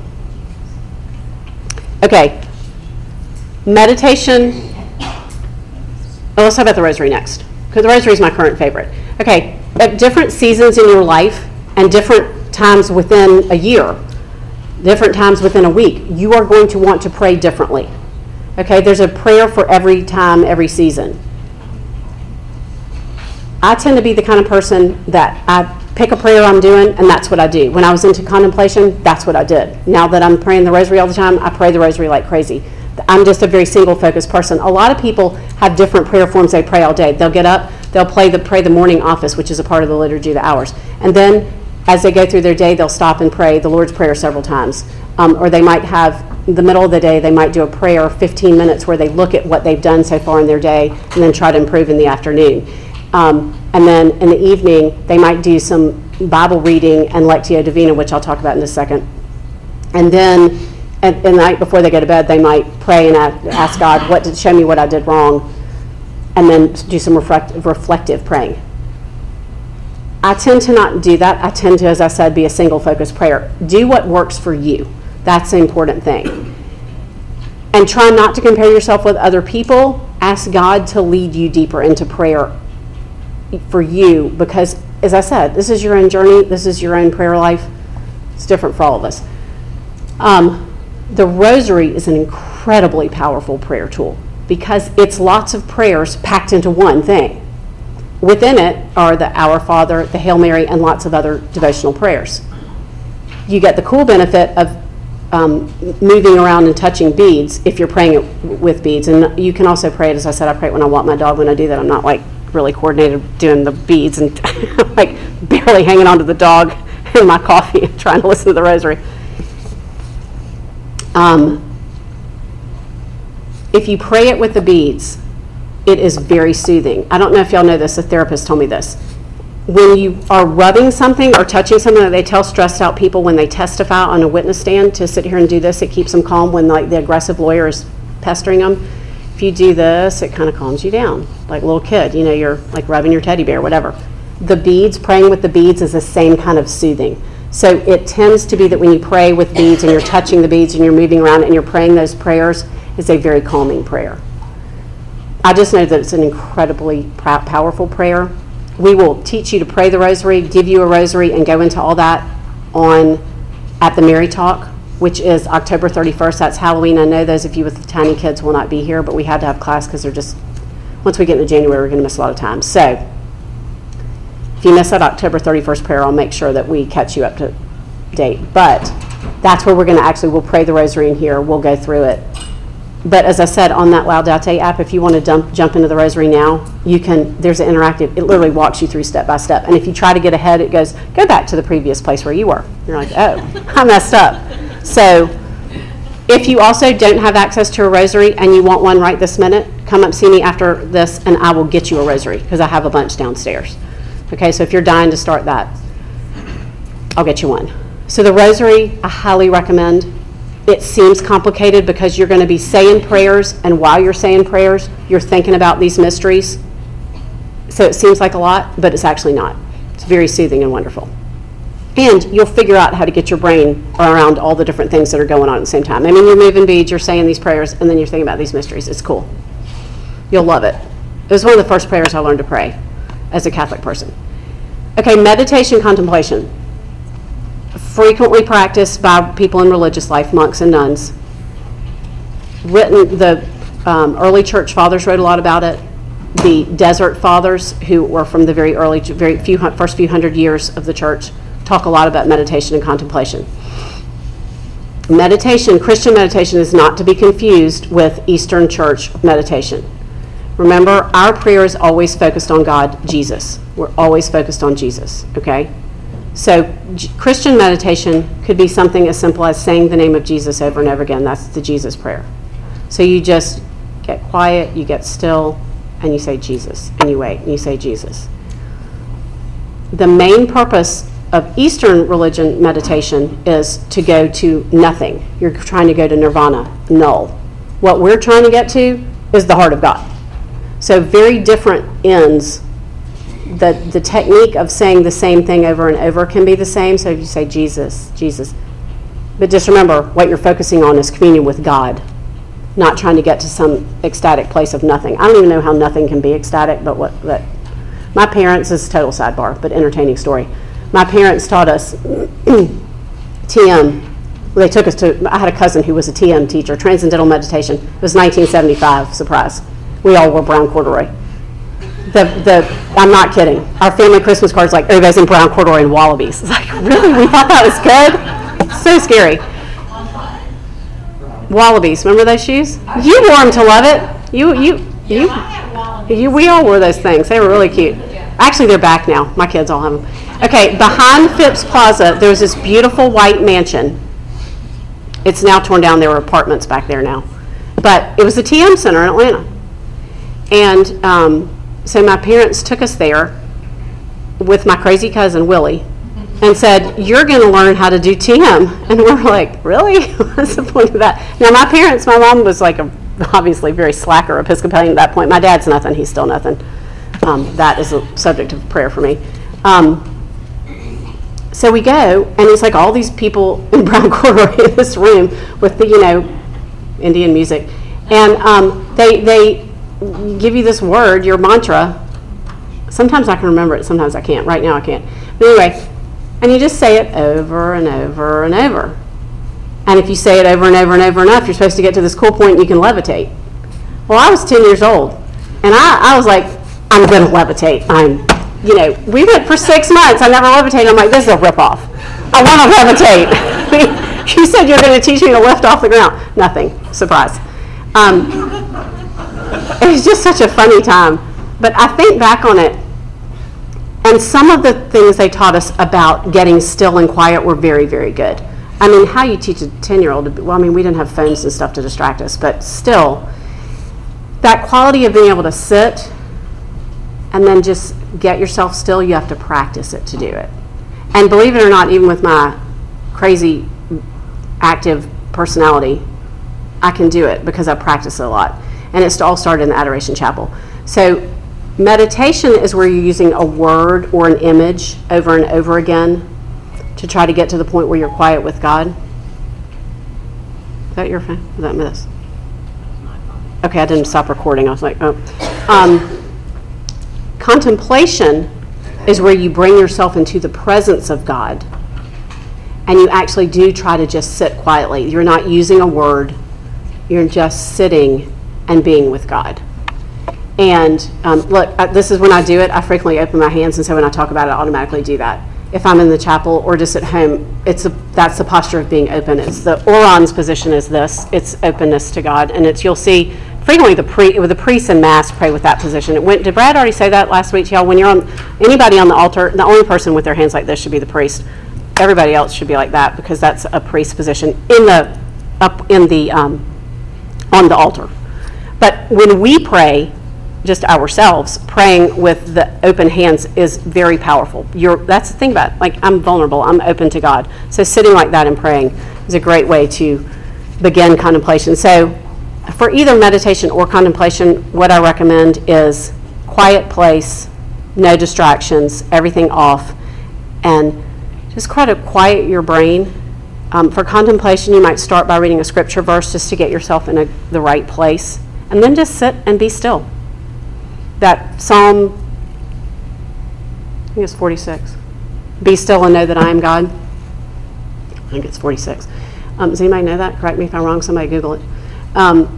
Okay, meditation. Oh, let's talk about the Rosary next, because the Rosary is my current favorite. Okay, at different seasons in your life and different times within a year, different times within a week, you are going to want to pray differently. Okay, there's a prayer for every time, every season. I tend to be the kind of person that I pick a prayer I'm doing, and that's what I do. When I was into contemplation, that's what I did. Now that I'm praying the Rosary all the time, I pray the Rosary like crazy. I'm just a very single-focused person. A lot of people have different prayer forms they pray all day. They'll get up, they'll play the, pray the morning office, which is a part of the Liturgy of the Hours. And then as they go through their day, they'll stop and pray the Lord's Prayer several times. Um, or they might have, in the middle of the day, they might do a prayer fifteen minutes where they look at what they've done so far in their day and then try to improve in the afternoon. Um, and then in the evening, they might do some Bible reading and Lectio Divina, which I'll talk about in a second. And then at the night before they go to bed, they might pray and ask God, "What did show me what I did wrong," and then do some reflect, reflective praying. I tend to not do that. I tend to, as I said, be a single-focused prayer. Do what works for you. That's the important thing. And try not to compare yourself with other people. Ask God to lead you deeper into prayer for you, because, as I said, this is your own journey. This is your own prayer life. It's different for all of us. Um, the Rosary is an incredibly powerful prayer tool, because it's lots of prayers packed into one thing. Within it are the Our Father, the Hail Mary, and lots of other devotional prayers. You get the cool benefit of um, moving around and touching beads if you're praying it with beads. And you can also pray it, as I said, I pray it when I walk my dog. When I do that, I'm not like really coordinated doing the beads and like barely hanging onto the dog and my coffee and trying to listen to the Rosary. Um, if you pray it with the beads, it is very soothing. I don't know if y'all know this, a therapist told me this. When you are rubbing something or touching something that they tell stressed out people when they testify on a witness stand to sit here and do this, it keeps them calm when like the aggressive lawyer is pestering them. If you do this, it kind of calms you down. Like a little kid, you know, you're like rubbing your teddy bear, whatever. The beads, praying with the beads is the same kind of soothing. So it tends to be that when you pray with beads and you're touching the beads and you're moving around and you're praying those prayers, it's a very calming prayer. I just know that it's an incredibly powerful prayer. We will teach you to pray the Rosary, give you a Rosary, and go into all that on at the Mary Talk, which is October thirty-first. That's Halloween. I know those of you with tiny kids will not be here, but we had to have class because they're just, once we get into January, we're going to miss a lot of time. So if If you miss that October thirty-first prayer, I'll make sure that we catch you up to date. But that's where we're going to actually, we'll pray the rosary in here. We'll go through it. But as I said, on that Laudate app, if you want to dump, jump into the rosary now, you can, there's an interactive, it literally walks you through step by step. And if you try to get ahead, it goes, go back to the previous place where you were. You're like, oh, I messed up. So if you also don't have access to a rosary and you want one right this minute, come up see me after this and I will get you a rosary because I have a bunch downstairs. Okay, so if you're dying to start that, I'll get you one. So the rosary, I highly recommend. It seems complicated because you're going to be saying prayers, and while you're saying prayers, you're thinking about these mysteries. So it seems like a lot, but it's actually not. It's very soothing and wonderful. And you'll figure out how to get your brain around all the different things that are going on at the same time. I mean, you're moving beads, you're saying these prayers, and then you're thinking about these mysteries. It's cool. You'll love it. It was one of the first prayers I learned to pray as a Catholic person. Okay, meditation contemplation. Frequently practiced by people in religious life, monks and nuns. Written, the um, early church fathers wrote a lot about it. The desert fathers, who were from the very early, very few first few hundred years of the church, talk a lot about meditation and contemplation. Meditation, Christian meditation, is not to be confused with Eastern Church meditation. Remember, our prayer is always focused on God, Jesus. We're always focused on Jesus, okay? So G- Christian meditation could be something as simple as saying the name of Jesus over and over again. That's the Jesus prayer. So you just get quiet, you get still, and you say Jesus, and you wait, and you say Jesus. The main purpose of Eastern religion meditation is to go to nothing. You're trying to go to nirvana, null. What we're trying to get to is the heart of God. So very different ends. The, the technique of saying the same thing over and over can be the same. So if you say Jesus, Jesus. But just remember, what you're focusing on is communion with God, not trying to get to some ecstatic place of nothing. I don't even know how nothing can be ecstatic, but what that. My parents, this is a total sidebar, but entertaining story. My parents taught us T M. They took us to, I had a cousin who was a T M teacher, Transcendental Meditation. It was nineteen seventy-five, surprise. We all wore brown corduroy. The, the, I'm not kidding. Our family Christmas card's like, everybody's in brown corduroy and wallabies. It's like, really? We thought that was good? So scary. Wallabies, remember those shoes? You wore them to love it. You, you, you, you, we all wore those things. They were really cute. Actually, they're back now. My kids all have them. Okay, behind Phipps Plaza, there's this beautiful white mansion. It's now torn down. There were apartments back there now. But it was a T M center in Atlanta. And um, so my parents took us there with my crazy cousin, Willie, and said, you're going to learn how to do T M. And we're like, really? What's the point of that? Now, my parents, my mom was like a, obviously very slacker Episcopalian at that point. My dad's nothing. He's still nothing. Um, that is a subject of prayer for me. Um, so we go, and it's like all these people in brown corduroy in this room with the, you know, Indian music. And um, they they give you this word, your mantra. Sometimes I can remember it, sometimes I can't. Right now I can't. But anyway, and you just say it over and over and over. And if you say it over and over and over enough, you're supposed to get to this cool point and you can levitate. Well, I was ten years old, and I, I was like, I'm going to levitate. I'm, you know, we went for six months. I never levitated. I'm like, this is a ripoff. I want to levitate. You said you're going to teach me to lift off the ground. Nothing. Surprise. Um, it was just such a funny time. But I think back on it, and some of the things they taught us about getting still and quiet were very, very good. I mean, how you teach a ten-year-old to be, well, I mean, we didn't have phones and stuff to distract us, but still, that quality of being able to sit and then just get yourself still, you have to practice it to do it. And believe it or not, even with my crazy, active personality, I can do it because I practice it a lot. And it's all started in the Adoration Chapel. So meditation is where you're using a word or an image over and over again to try to get to the point where you're quiet with God. Is that your phone? Is that this? Okay, I didn't stop recording. I was like, oh. Um, contemplation is where you bring yourself into the presence of God and you actually do try to just sit quietly. You're not using a word. You're just sitting and being with God. And um, look, I, this is when I do it, I frequently open my hands, and so when I talk about it, I automatically do that. If I'm in the chapel or just at home, it's a, that's the posture of being open. It's the Orion's position is this. It's openness to God. And it's, you'll see frequently the pre, with the priests in Mass pray with that position. It went, did Brad already say that last week, y'all? When you're on, anybody on the altar, the only person with their hands like this should be the priest. Everybody else should be like that, because that's a priest position in the, up in the, um, on the altar. But when we pray, just ourselves, praying with the open hands is very powerful. You're, that's the thing about it. Like, I'm vulnerable, I'm open to God. So sitting like that and praying is a great way to begin contemplation. So for either meditation or contemplation, what I recommend is quiet place, no distractions, everything off, and just try to quiet your brain. Um, for contemplation, you might start by reading a scripture verse just to get yourself in a, the right place, and then just sit and be still. That Psalm, I think it's forty-six. Be still and know that I am God. I think it's forty-six. Um, does anybody know that? Correct me if I'm wrong. Somebody Google it. Um,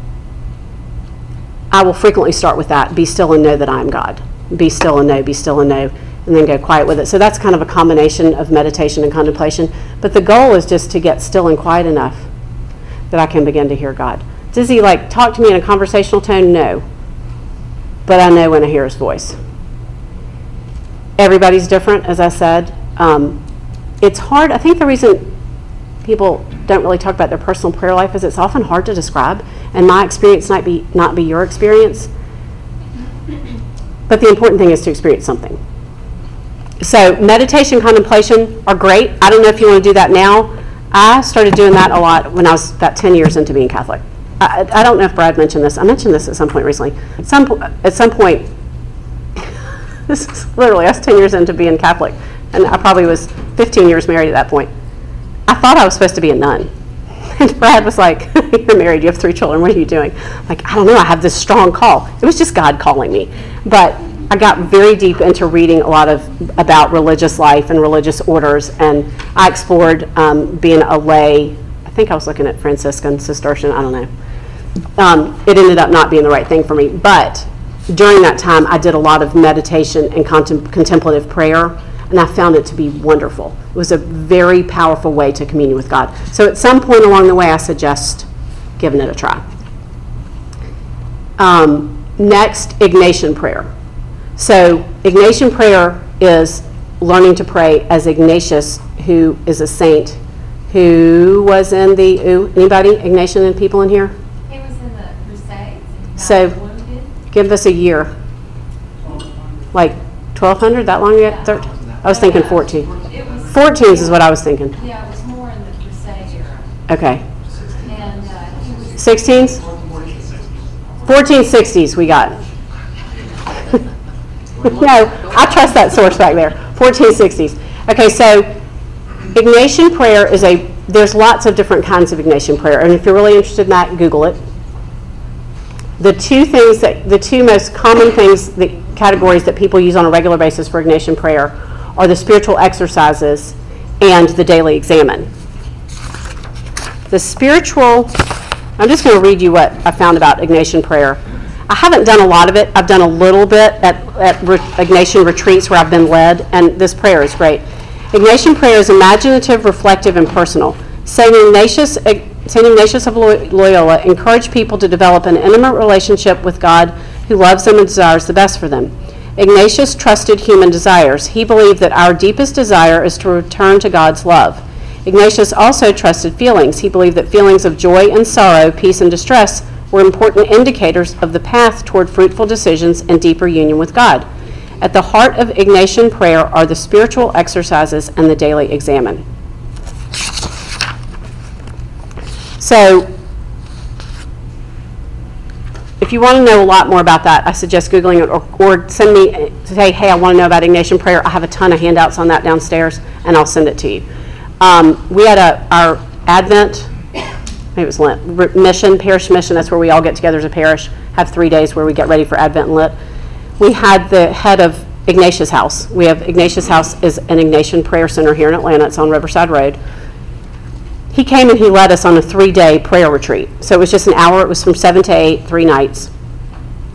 I will frequently start with that. Be still and know that I am God. Be still and know, be still and know, and then go quiet with it. So that's kind of a combination of meditation and contemplation. But the goal is just to get still and quiet enough that I can begin to hear God. Does he like talk to me in a conversational tone? No. But I know when I hear his voice. Everybody's different, as I said. Um, it's hard. I think the reason people don't really talk about their personal prayer life is it's often hard to describe, and my experience might be not be your experience. But the important thing is to experience something. So meditation, contemplation are great. I don't know if you want to do that now. I started doing that a lot when I was about ten years into being Catholic. I, I don't know if Brad mentioned this. I mentioned this at some point recently. Some At some point, this is literally, I was ten years into being Catholic, and I probably was fifteen years married at that point. I thought I was supposed to be a nun. And Brad was like, you're married, you have three children, what are you doing? Like, I don't know, I have this strong call. It was just God calling me. But I got very deep into reading a lot of about religious life and religious orders, and I explored um, being a lay. I think I was looking at Franciscan, Cistercian, I don't know. Um, it ended up not being the right thing for me, but during that time I did a lot of meditation and contem- contemplative prayer, and I found it to be wonderful. It was a very powerful way to commune with God. So at some point along the way, I suggest giving it a try. Um, next, Ignatian prayer. So Ignatian prayer is learning to pray as Ignatius, who is a saint, who was in the, ooh, anybody, Ignatian people in here? He was in the Crusades. And he So, got wounded. give us a year. Like twelve hundred, that long ago? thirteen? I was thinking fourteen. It was, fourteens is what I was thinking. yeah, it was more in the Crusade era. Okay. And uh, he was sixteens? fourteen sixties we got. No, I trust that source back there. fourteen sixties. Okay, so Ignatian prayer is a, there's lots of different kinds of Ignatian prayer, and if you're really interested in that, Google it. The two things that, the two most common things, the categories that people use on a regular basis for Ignatian prayer are the spiritual exercises and the daily examen. The spiritual, I'm just going to read you what I found about Ignatian prayer. I haven't done a lot of it. I've done a little bit at, at re- Ignatian retreats where I've been led, and this prayer is great. Ignatian prayer is imaginative, reflective, and personal. Saint Ignatius, Saint Ignatius of Loyola encouraged people to develop an intimate relationship with God who loves them and desires the best for them. Ignatius trusted human desires. He believed that our deepest desire is to return to God's love. Ignatius also trusted feelings. He believed that feelings of joy and sorrow, peace and distress were important indicators of the path toward fruitful decisions and deeper union with God. At the heart of Ignatian prayer are the spiritual exercises and the daily examen. So, if you want to know a lot more about that, I suggest Googling it, or, or send me, say, hey, I want to know about Ignatian prayer. I have a ton of handouts on that downstairs, and I'll send it to you. Um, we had a, our Advent, maybe it was Lent, mission, parish mission, that's where we all get together as a parish, have three days where we get ready for Advent and Lent. We had the head of Ignatius House. We have, Ignatius House is an Ignatian prayer center here in Atlanta. It's on Riverside Road. He came and he led us on a three-day prayer retreat. So it was just an hour. It was from seven to eight, three nights.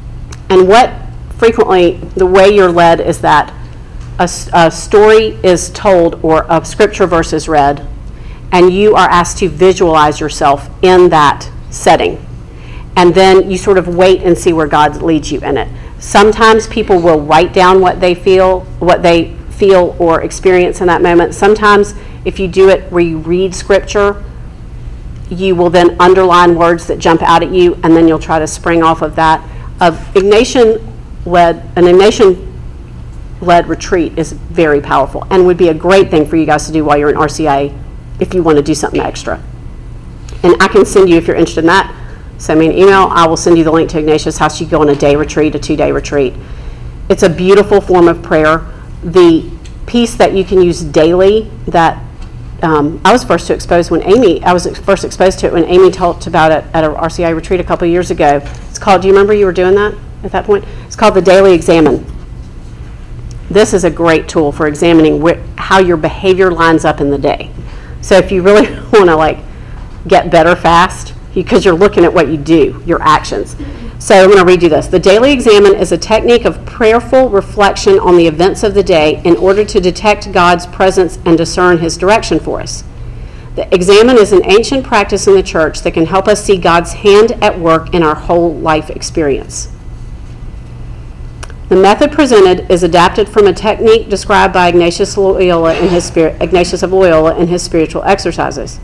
And what frequently, the way you're led is that a, s- a story is told or a scripture verse is read, and you are asked to visualize yourself in that setting. And then you sort of wait and see where God leads you in it. Sometimes people will write down what they feel, what they feel or experience in that moment. Sometimes if you do it where you read scripture, you will then underline words that jump out at you, and then you'll try to spring off of that. Uh, Ignatian-led, an Ignatian-led retreat is very powerful and would be a great thing for you guys to do while you're in R C I A if you want to do something extra. And I can send you, if you're interested in that, send me an email. I will send you the link to Ignatius House. You go on a day retreat, a two-day retreat. It's a beautiful form of prayer. The piece that you can use daily that um, I was first to expose when Amy, I was first exposed to it when Amy talked about it at a R C I retreat a couple of years ago. It's called, do you remember you were doing that at that point? It's called the Daily Examine. This is a great tool for examining wh- how your behavior lines up in the day. So if you really want to like get better fast, because you're looking at what you do, your actions. So I'm going to read you this. The Daily Examine is a technique of prayerful reflection on the events of the day in order to detect God's presence and discern his direction for us. The Examine is an ancient practice in the church that can help us see God's hand at work in our whole life experience. The method presented is adapted from a technique described by Ignatius Loyola in his spirit, Ignatius of Loyola in his spiritual exercises.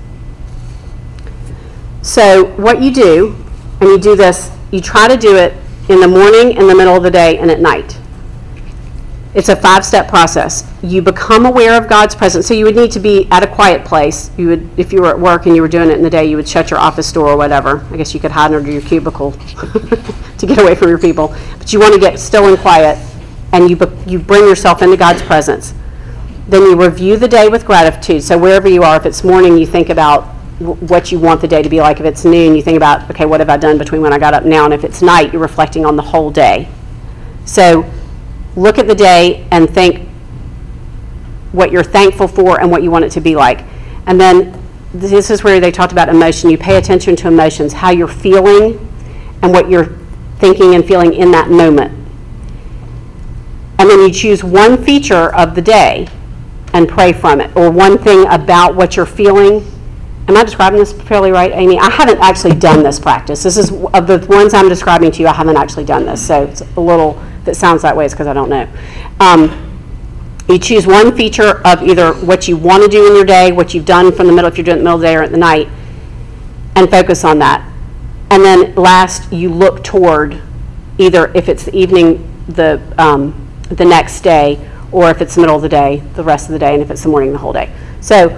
So what you do, and you do this, you try to do it in the morning, in the middle of the day, and at night. It's a five-step process. You become aware of God's presence. So you would need to be at a quiet place. You would, if you were at work and you were doing it in the day, you would shut your office door or whatever. I guess you could hide under your cubicle to get away from your people. But you want to get still and quiet, and you be, you bring yourself into God's presence. Then you review the day with gratitude. So wherever you are, if it's morning, you think about what you want the day to be like. If it's noon, you think about, okay, what have I done between when I got up now? And if it's night, you're reflecting on the whole day. So look at the day and think what you're thankful for and what you want it to be like. And then this is where they talked about emotion. You pay attention to emotions, how you're feeling and what you're thinking and feeling in that moment. And then you choose one feature of the day and pray from it, or one thing about what you're feeling. Am I describing this fairly right, Amy? I haven't actually done this practice. This is, of the ones I'm describing to you, I haven't actually done this. So it's a little, if it sounds that way, it's because I don't know. Um, you choose one feature of either what you want to do in your day, what you've done from the middle, if you're doing it in the middle of the day or at the night, and focus on that. And then last, you look toward either if it's the evening, the, um, the next day, or if it's the middle of the day, the rest of the day, and if it's the morning, the whole day. So,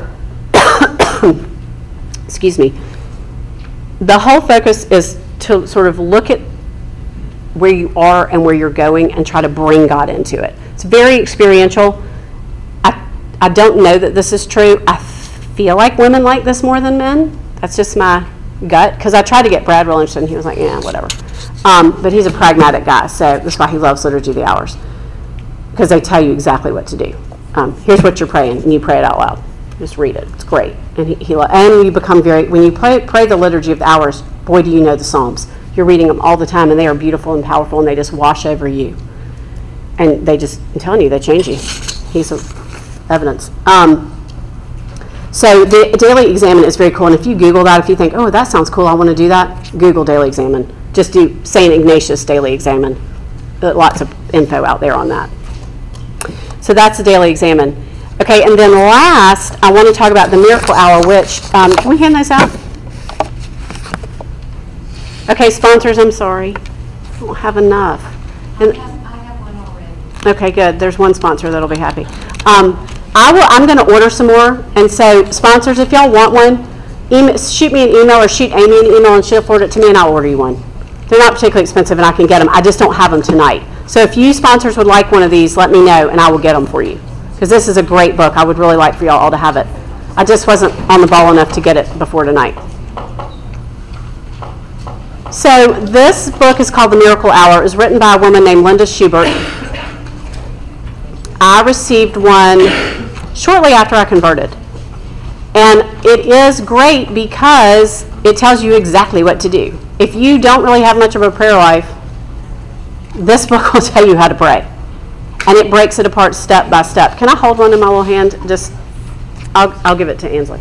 excuse me, the whole focus is to sort of look at where you are and where you're going and try to bring God into it. It's very experiential. I, I don't know that this is true. I feel like women like this more than men. That's just my gut, because I tried to get Brad real interested and he was like, yeah, whatever. Um, but he's a pragmatic guy, so that's why he loves Liturgy of the Hours, because they tell you exactly what to do. Um, here's what you're praying, and you pray it out loud. Just read it. It's great. And he, he and you become very, when you pray, pray the Liturgy of the Hours, boy, do you know the Psalms. You're reading them all the time, and they are beautiful and powerful, and they just wash over you. And they just, I'm telling you, they change you. He's a, evidence. Um, so the Daily Examine is very cool, and if you Google that, if you think, oh, that sounds cool, I want to do that, Google Daily Examine. Just do Saint Ignatius Daily Examine. Lots of info out there on that. So that's the Daily Examine. Okay, and then last, I want to talk about the Miracle Hour, which, um, can we hand those out? Okay, sponsors, I'm sorry. I don't have enough. And, I have, I have one already. okay, good. There's one sponsor that'll be happy. Um, I will, I'm going to order some more, and so sponsors, if y'all want one, email, shoot me an email or shoot Amy an email, and she'll forward it to me, and I'll order you one. They're not particularly expensive, and I can get them. I just don't have them tonight. So if you sponsors would like one of these, let me know, and I will get them for you. Because this is a great book. I would really like for y'all all to have it. I just wasn't on the ball enough to get it before tonight. So this book is called The Miracle Hour. It was written by a woman named Linda Schubert. I received one shortly after I converted. And it is great because it tells you exactly what to do. If you don't really have much of a prayer life, This book will tell you how to pray. And it breaks it apart step by step. Can I hold one in my little hand? Just, I'll, I'll give it to Ansley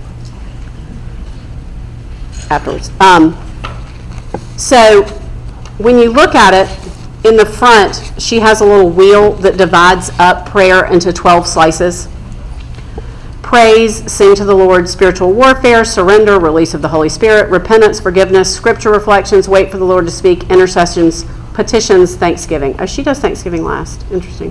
afterwards. Um, so when you look at it, in the front, she has a little wheel that divides up prayer into twelve slices. Praise, sing to the Lord, spiritual warfare, surrender, release of the Holy Spirit, repentance, forgiveness, scripture reflections, wait for the Lord to speak, intercessions, petitions, thanksgiving. Oh, she does Thanksgiving last. Interesting.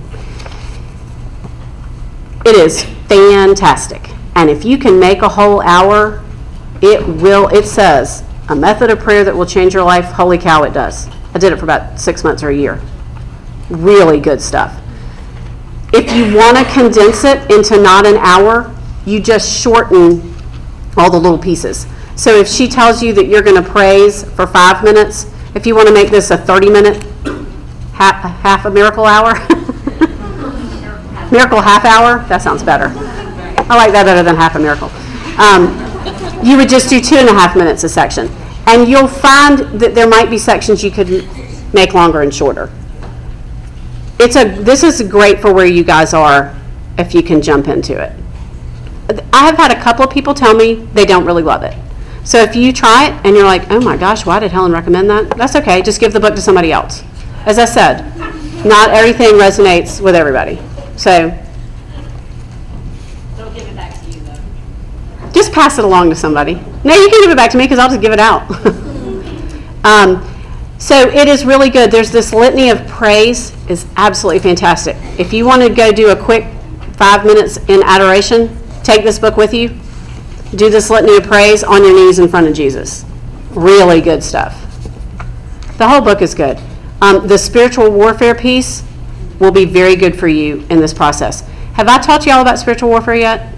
It is fantastic. And if you can make a whole hour, it will, it says, a method of prayer that will change your life. Holy cow, it does. I did it for about six months or a year. Really good stuff. If you want to condense it into not an hour, you just shorten all the little pieces. So if she tells you that you're going to praise for five minutes, if you want to make this a thirty-minute, half, half a miracle hour, miracle half hour, that sounds better. I like that better than half a miracle. Um, you would just do two and a half minutes a section. And you'll find that there might be sections you could make longer and shorter. It's a. This is great for where you guys are if you can jump into it. I have had a couple of people tell me they don't really love it. So if you try it and you're like, oh my gosh, why did Helen recommend that? That's okay. Just give the book to somebody else. As I said, not everything resonates with everybody. So Don't give it back to you, though. just pass it along to somebody. No, you can give it back to me because I'll just give it out. um, so it is really good. There's this litany of praise is absolutely fantastic. If you want to go do a quick five minutes in adoration, take this book with you. Do this litany of praise on your knees in front of Jesus. Really good stuff. The whole book is good. Um, the spiritual warfare piece will be very good for you in this process. Have I taught you all about spiritual warfare yet?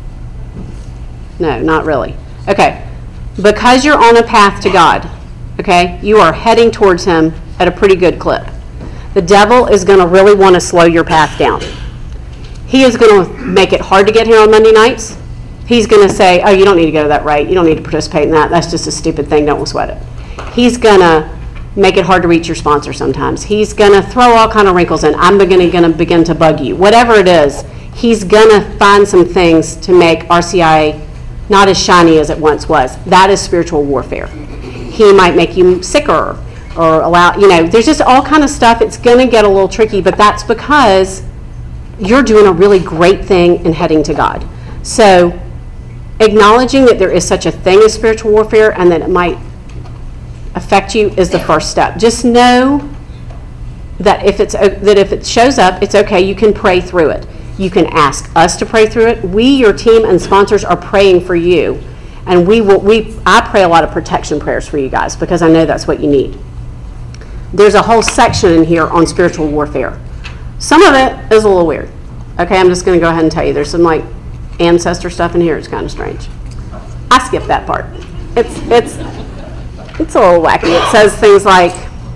No, not really. Okay. Because you're on a path to God, okay, you are heading towards Him at a pretty good clip. The devil is going to really want to slow your path down. He is going to make it hard to get here on Monday nights. He's going to say, oh, you don't need to go to that rite. You don't need to participate in that. That's just a stupid thing. Don't sweat it. He's going to make it hard to reach your sponsor sometimes. He's going to throw all kind of wrinkles in. I'm going to begin to bug you. Whatever it is, he's going to find some things to make R C I A not as shiny as it once was. That is spiritual warfare. He might make you sicker or allow, you know, there's just all kind of stuff. It's going to get a little tricky, but that's because you're doing a really great thing in heading to God. So acknowledging that there is such a thing as spiritual warfare and that it might affect you is the first step. Just know that if it's that if it shows up, it's okay. You can pray through it. You can ask us to pray through it. We, your team and sponsors, are praying for you, and we will. We I pray a lot of protection prayers for you guys because I know that's what you need. There's a whole section in here on spiritual warfare. Some of it is a little weird. Okay, I'm just going to go ahead and tell you. There's some like ancestor stuff in here. It's kind of strange. I skipped that part. It's it's it's a little wacky. It says things like,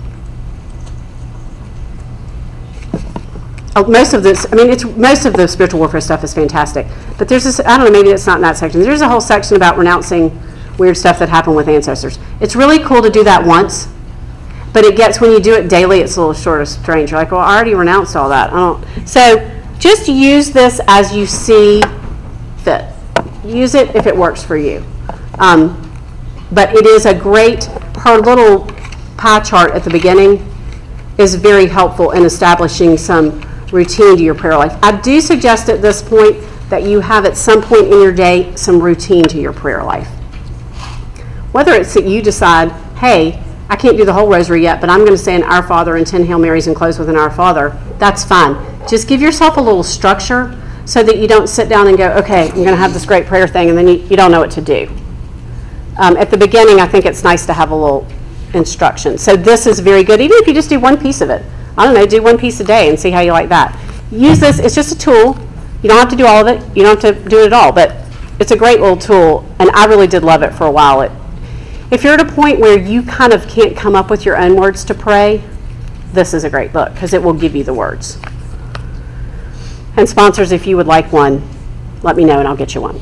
oh, most of this. I mean, it's most of the spiritual warfare stuff is fantastic. But there's this. I don't know. Maybe it's not in that section. There's a whole section about renouncing weird stuff that happened with ancestors. It's really cool to do that once. But it gets, when you do it daily, it's a little sort of strange. You're like, well, I already renounced all that. I don't. So just use this as you see fit. Use it if it works for you. Um, but it is a great, her little pie chart at the beginning is very helpful in establishing some routine to your prayer life. I do suggest at this point that you have at some point in your day some routine to your prayer life. Whether it's that you decide, hey, I can't do the whole rosary yet, but I'm going to say an Our Father and ten Hail Marys and close with an Our Father. That's fine. Just give yourself a little structure so that you don't sit down and go, okay, I'm going to have this great prayer thing, and then you, you don't know what to do. Um, at the beginning, I think it's nice to have a little instruction. So this is very good, even if you just do one piece of it. I don't know, do one piece a day and see how you like that. Use this. It's just a tool. You don't have to do all of it. You don't have to do it at all, but it's a great little tool, and I really did love it for a while. It, If you're at a point where you kind of can't come up with your own words to pray, this is a great book because it will give you the words. And sponsors, if you would like one, let me know and I'll get you one.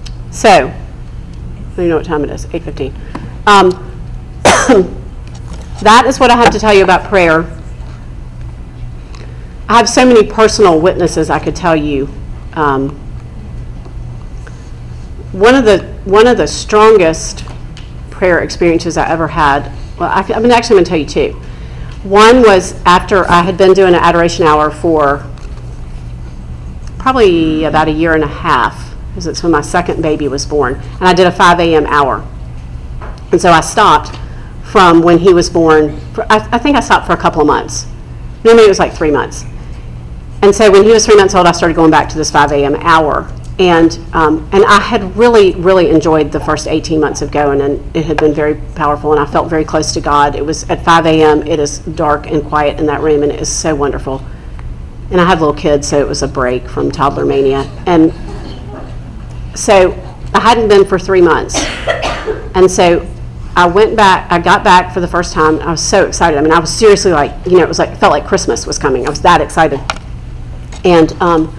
So, you know what time it is, eight fifteen. Um, that is what I have to tell you about prayer. I have so many personal witnesses I could tell you. Um, one of the one of the strongest prayer experiences I ever had. Well, I, I mean, actually, I'm going to tell you two. One was after I had been doing an adoration hour for probably about a year and a half, because it's when my second baby was born, and I did a five a.m. hour. And so I stopped from when he was born. For, I, I think I stopped for a couple of months. Maybe it was like three months. And so when he was three months old, I started going back to this five a.m. hour. And um, and I had really, really enjoyed the first eighteen months of going, and it had been very powerful, and I felt very close to God. It was at five a.m., it is dark and quiet in that room, and it is so wonderful. And I had little kids, so it was a break from toddler mania. And so I hadn't been for three months. And so I went back, I got back for the first time. I was so excited. I mean, I was seriously like, you know, it was like, it felt like Christmas was coming. I was that excited. And um,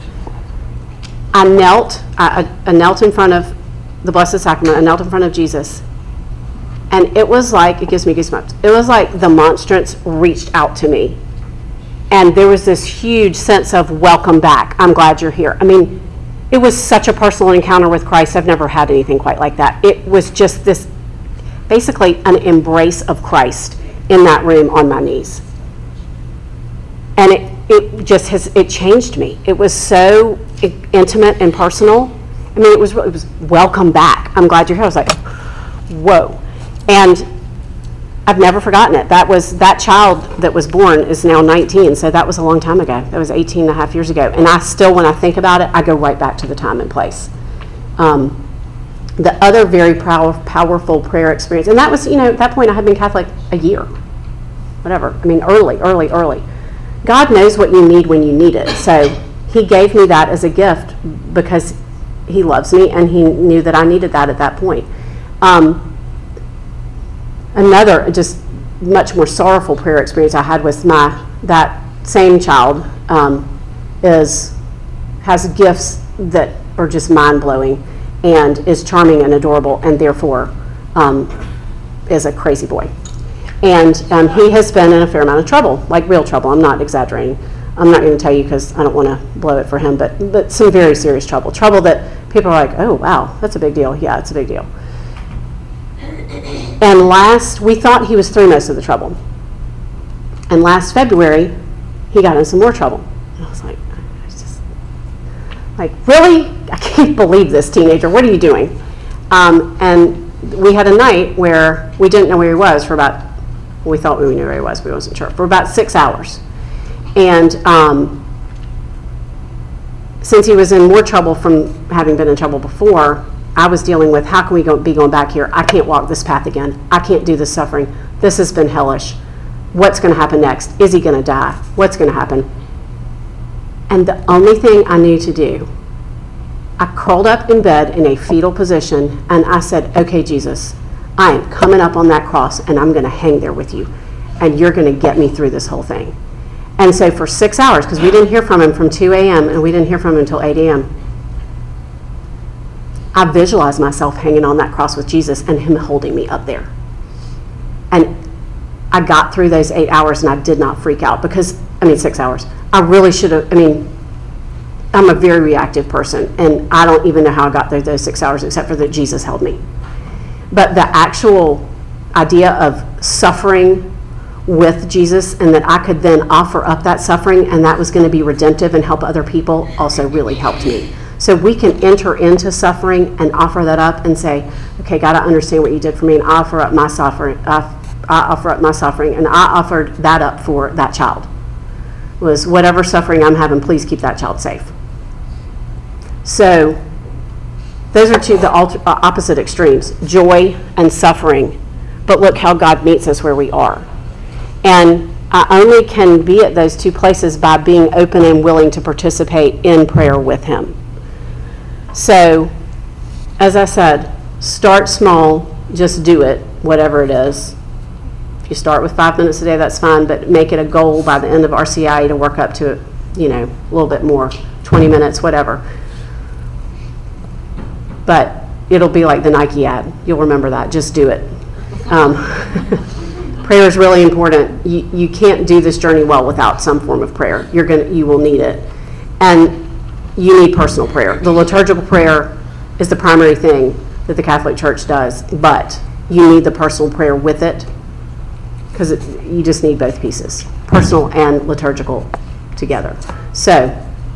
I knelt, I, I, I knelt in front of the Blessed Sacrament. I knelt in front of Jesus. And it was like, it gives me goosebumps. It was like the monstrance reached out to me. And there was this huge sense of welcome back. I'm glad you're here. I mean, it was such a personal encounter with Christ. I've never had anything quite like that. It was just this, basically an embrace of Christ in that room on my knees. And it, it just has, it changed me. It was so intimate and personal. I mean, it was, it was welcome back. I'm glad you're here. I was like, whoa. And I've never forgotten it. That was, that child that was born is now nineteen, so that was a long time ago. That was eighteen and a half years ago. And I still, when I think about it, I go right back to the time and place. Um, the other very power, powerful prayer experience, and that was, you know, at that point I had been Catholic a year, whatever. I mean, early, early, early. God knows what you need when you need it. So he gave me that as a gift because he loves me, and he knew that I needed that at that point. Um, Another just much more sorrowful prayer experience I had with my that same child um, is has gifts that are just mind-blowing and is charming and adorable, and therefore um, is a crazy boy. And um, he has been in a fair amount of trouble, like real trouble. I'm not exaggerating. I'm not going to tell you because I don't want to blow it for him, but but some very serious trouble. Trouble that people are like, oh, wow, that's a big deal. Yeah, it's a big deal. And last, we thought he was through most of the trouble. And last February, he got in some more trouble. And I was like, I was just like, really? I can't believe this teenager. What are you doing? Um, and we had a night where we didn't know where he was for about, well, we thought we knew where he was, but we wasn't sure, for about six hours. And um, since he was in more trouble from having been in trouble before, I was dealing with, how can we go, be going back here? I can't walk this path again. I can't do this suffering. This has been hellish. What's going to happen next? Is he going to die? What's going to happen? And the only thing I knew to do, I curled up in bed in a fetal position, and I said, okay, Jesus, I am coming up on that cross, and I'm going to hang there with you, and you're going to get me through this whole thing. And so for six hours, because we didn't hear from him from two a.m., and we didn't hear from him until eight a.m., I visualized myself hanging on that cross with Jesus and him holding me up there. And I got through those eight hours and I did not freak out because, I mean, six hours. I really should have, I mean, I'm a very reactive person, and I don't even know how I got through those six hours except for that Jesus held me. But the actual idea of suffering with Jesus, and that I could then offer up that suffering, and that was going to be redemptive and help other people, also really helped me. So we can enter into suffering and offer that up and say, okay, God, I understand what you did for me, and I offer up my suffering. I, I offer up my suffering, and I offered that up for that child. Was whatever suffering I'm having, please keep that child safe. So those are two the alter, uh, opposite extremes, joy and suffering. But look how God meets us where we are. And I only can be at those two places by being open and willing to participate in prayer with him. So, as I said, start small, just do it, whatever it is. If you start with five minutes a day, that's fine, but make it a goal by the end of R C I to work up to, you know, a little bit more, twenty minutes, whatever. But it'll be like the Nike ad. You'll remember that. Just do it. Um, Prayer is really important. You, you can't do this journey well without some form of prayer. You're gonna, you will need it. And you need personal prayer. The liturgical prayer is the primary thing that the Catholic Church does, but you need the personal prayer with it, because you just need both pieces, personal and liturgical together. So,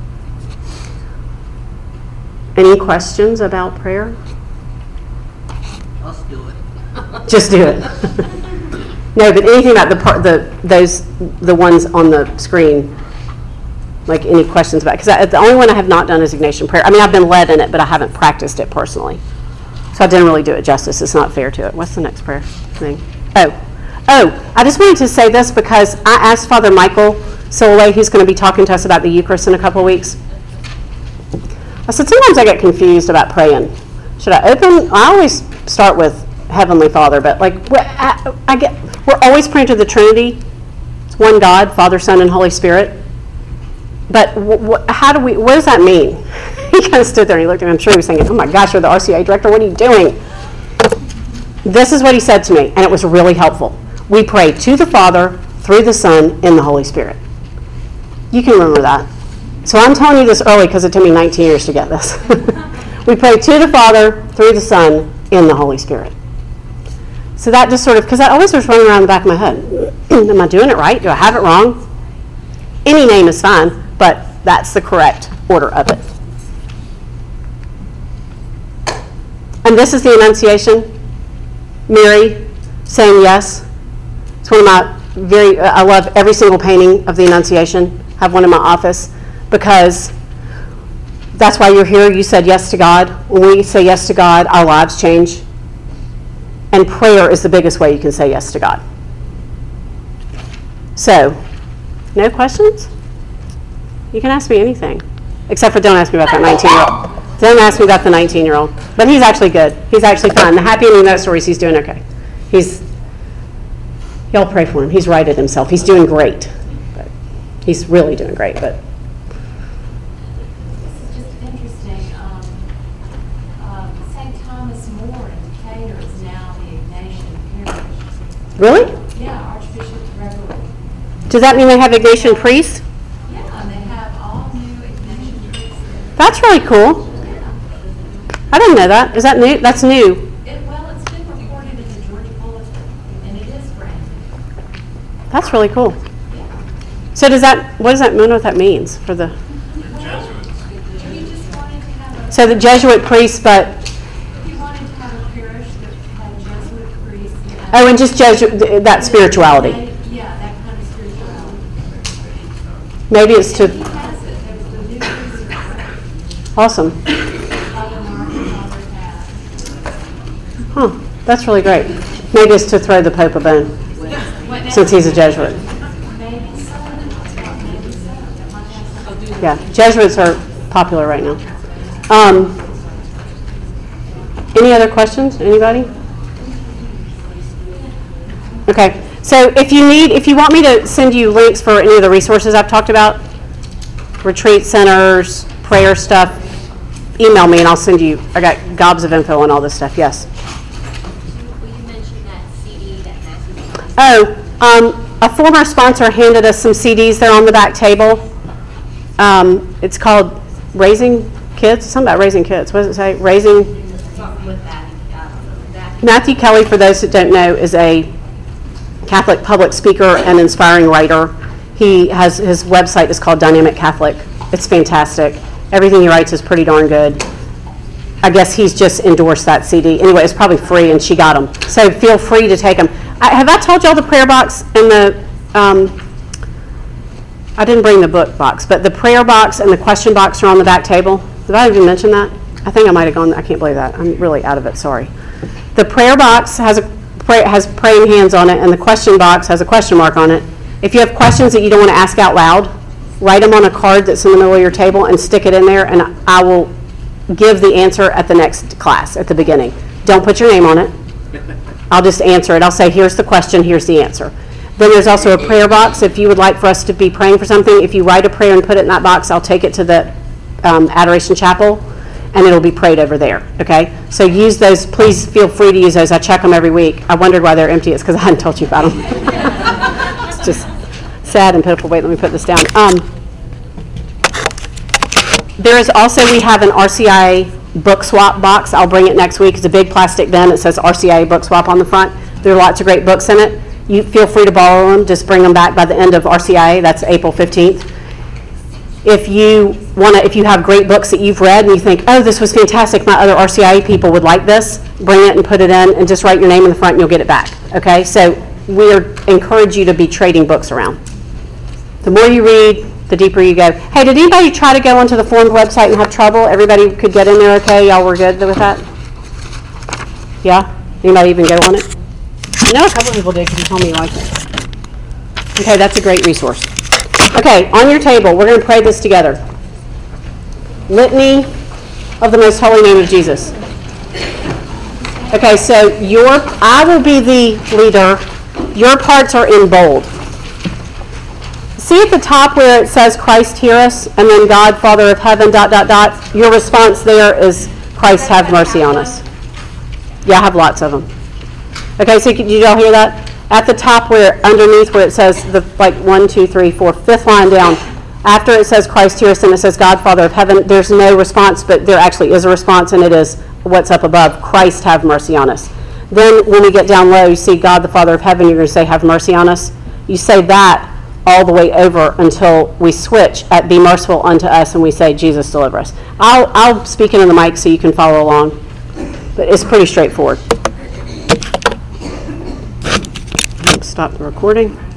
any questions about prayer? Let's do it. Just do it. No, but anything about the part, the those the ones on the screen, like any questions about? Because the only one I have not done is Ignatian prayer. I mean, I've been led in it, but I haven't practiced it personally, so I didn't really do it justice. It's not fair to it. What's the next prayer thing? Oh, oh! I just wanted to say this because I asked Father Michael Soloway, who's going to be talking to us about the Eucharist in a couple of weeks. I said sometimes I get confused about praying. Should I open? I always start with Heavenly Father, but like I, I get, we're always praying to the Trinity. It's one God, Father, Son, and Holy Spirit. But w- w- how do we? What does that mean? He kind of stood there and he looked at me. I'm sure he was thinking, "Oh my gosh, you're the R C I director. What are you doing?" This is what he said to me, and it was really helpful. We pray to the Father, through the Son, in the Holy Spirit. You can remember that. So I'm telling you this early because it took me nineteen years to get this. We pray to the Father, through the Son, in the Holy Spirit. So that just sort of, because that always was running around the back of my head. Am I doing it right? Do I have it wrong? Any name is fine, but that's the correct order of it. And this is the Annunciation. Mary saying yes. It's one of my very, I love every single painting of the Annunciation. I have one in my office because that's why you're here. You said yes to God. When we say yes to God, our lives change. And prayer is the biggest way you can say yes to God. So, no questions? You can ask me anything. Except for don't ask me about that nineteen-year-old. Don't ask me about the nineteen-year-old. But he's actually good. He's actually fine. The happy ending of that story is he's doing okay. He's, y'all pray for him. He's righted himself. He's doing great. But he's really doing great. But This is just interesting. Um, um, Saint Thomas More in Decatur is now the Ignatian parish. really? Yeah, Archbishop Gregory. Does that mean they have Ignatian priests? Yeah, and they have all new Ignatian priests. That's really cool. Yeah. I didn't know that. Is that new? That's new. It, well, it's been reported in the Georgia Bulletin, and it is brand new. That's really cool. Yeah. So does that, what does that mean, what that means for the, We just wanted to have a, so the Jesuit priests, but, we wanted to have a parish that had Jesuit priests. and- oh, and just Jesuit, that spirituality. Yeah, that kind of spirituality. Maybe it's He to, has it. There was the new priests are great. awesome. Father Mark and Father Pat. Huh, that's really great. Maybe it's to throw the Pope a bone, since he's a Jesuit. Maybe so. Maybe so. That might have something. Yeah, Jesuits are popular right now. Um, any other questions, anybody? Okay, so if you need, if you want me to send you links for any of the resources I've talked about, retreat centers, prayer stuff, email me and I'll send you, I got gobs of info on all this stuff, yes. Will you mention that C D that Matthew? Oh, um, a former sponsor handed us some C Ds. They're on the back table. Um, it's called Raising Kids. Something about raising kids. What does it say? Raising. Something with that, uh, that. Matthew Kelly, for those that don't know, is a Catholic public speaker and inspiring writer. He has, his website is called Dynamic Catholic. It's fantastic. Everything he writes is pretty darn good. I guess he's just endorsed that C D. Anyway, it's probably free, and she got them. So feel free to take them. I, have I told y'all the prayer box and the, um, I didn't bring the book box, but the prayer box and the question box are on the back table. Did I even mention that? I think I might have gone, I can't believe that. I'm really out of it, sorry. The prayer box has a pray, has praying hands on it, and the question box has a question mark on it. If you have questions that you don't want to ask out loud, write them on a card that's in the middle of your table and stick it in there, and I will give the answer at the next class, at the beginning. Don't put your name on it. I'll just answer it. I'll say, here's the question, here's the answer. Then there's also a prayer box. If you would like for us to be praying for something, if you write a prayer and put it in that box, I'll take it to the um, Adoration Chapel, and it'll be prayed over there, okay? So use those, please feel free to use those. I check them every week. I wondered why they're empty. It's because I hadn't told you about them. It's just sad and pitiful. Wait, let me put this down. Um, there is also, we have an R C I A book swap box. I'll bring it next week. It's a big plastic bin. It says R C I A book swap on the front. There are lots of great books in it. You feel free to borrow them. Just bring them back by the end of R C I A. That's April fifteenth. If you want to, if you have great books that you've read and you think, oh, this was fantastic, my other R C I A people would like this, bring it and put it in and just write your name in the front and you'll get it back. Okay? So we are, encourage you to be trading books around. The more you read, the deeper you go. Hey, did anybody try to go onto the Formed website and have trouble? Everybody could get in there okay? Y'all were good with that? Yeah? Anybody even go on it? I know a couple people did because you told me you liked it. Okay, that's a great resource. Okay, on your table, we're going to pray this together. Litany of the Most Holy Name of Jesus. Okay, so your, I will be the leader. Your parts are in bold. See at the top where it says Christ hear us, and then God, Father of heaven, dot, dot, dot. Your response there is Christ have mercy on us. Yeah, I have lots of them. Okay, so did you all hear that? At the top where, underneath where it says, the like one, two, three, four, fifth line down, after it says Christ hear us and it says God, Father of heaven, there's no response, but there actually is a response, and it is what's up above, Christ have mercy on us. Then when we get down low, you see God, the Father of heaven, you're going to say have mercy on us. You say that all the way over until we switch at be merciful unto us, and we say Jesus deliver us. I'll, I'll speak into the mic so you can follow along, but it's pretty straightforward. Stop the recording.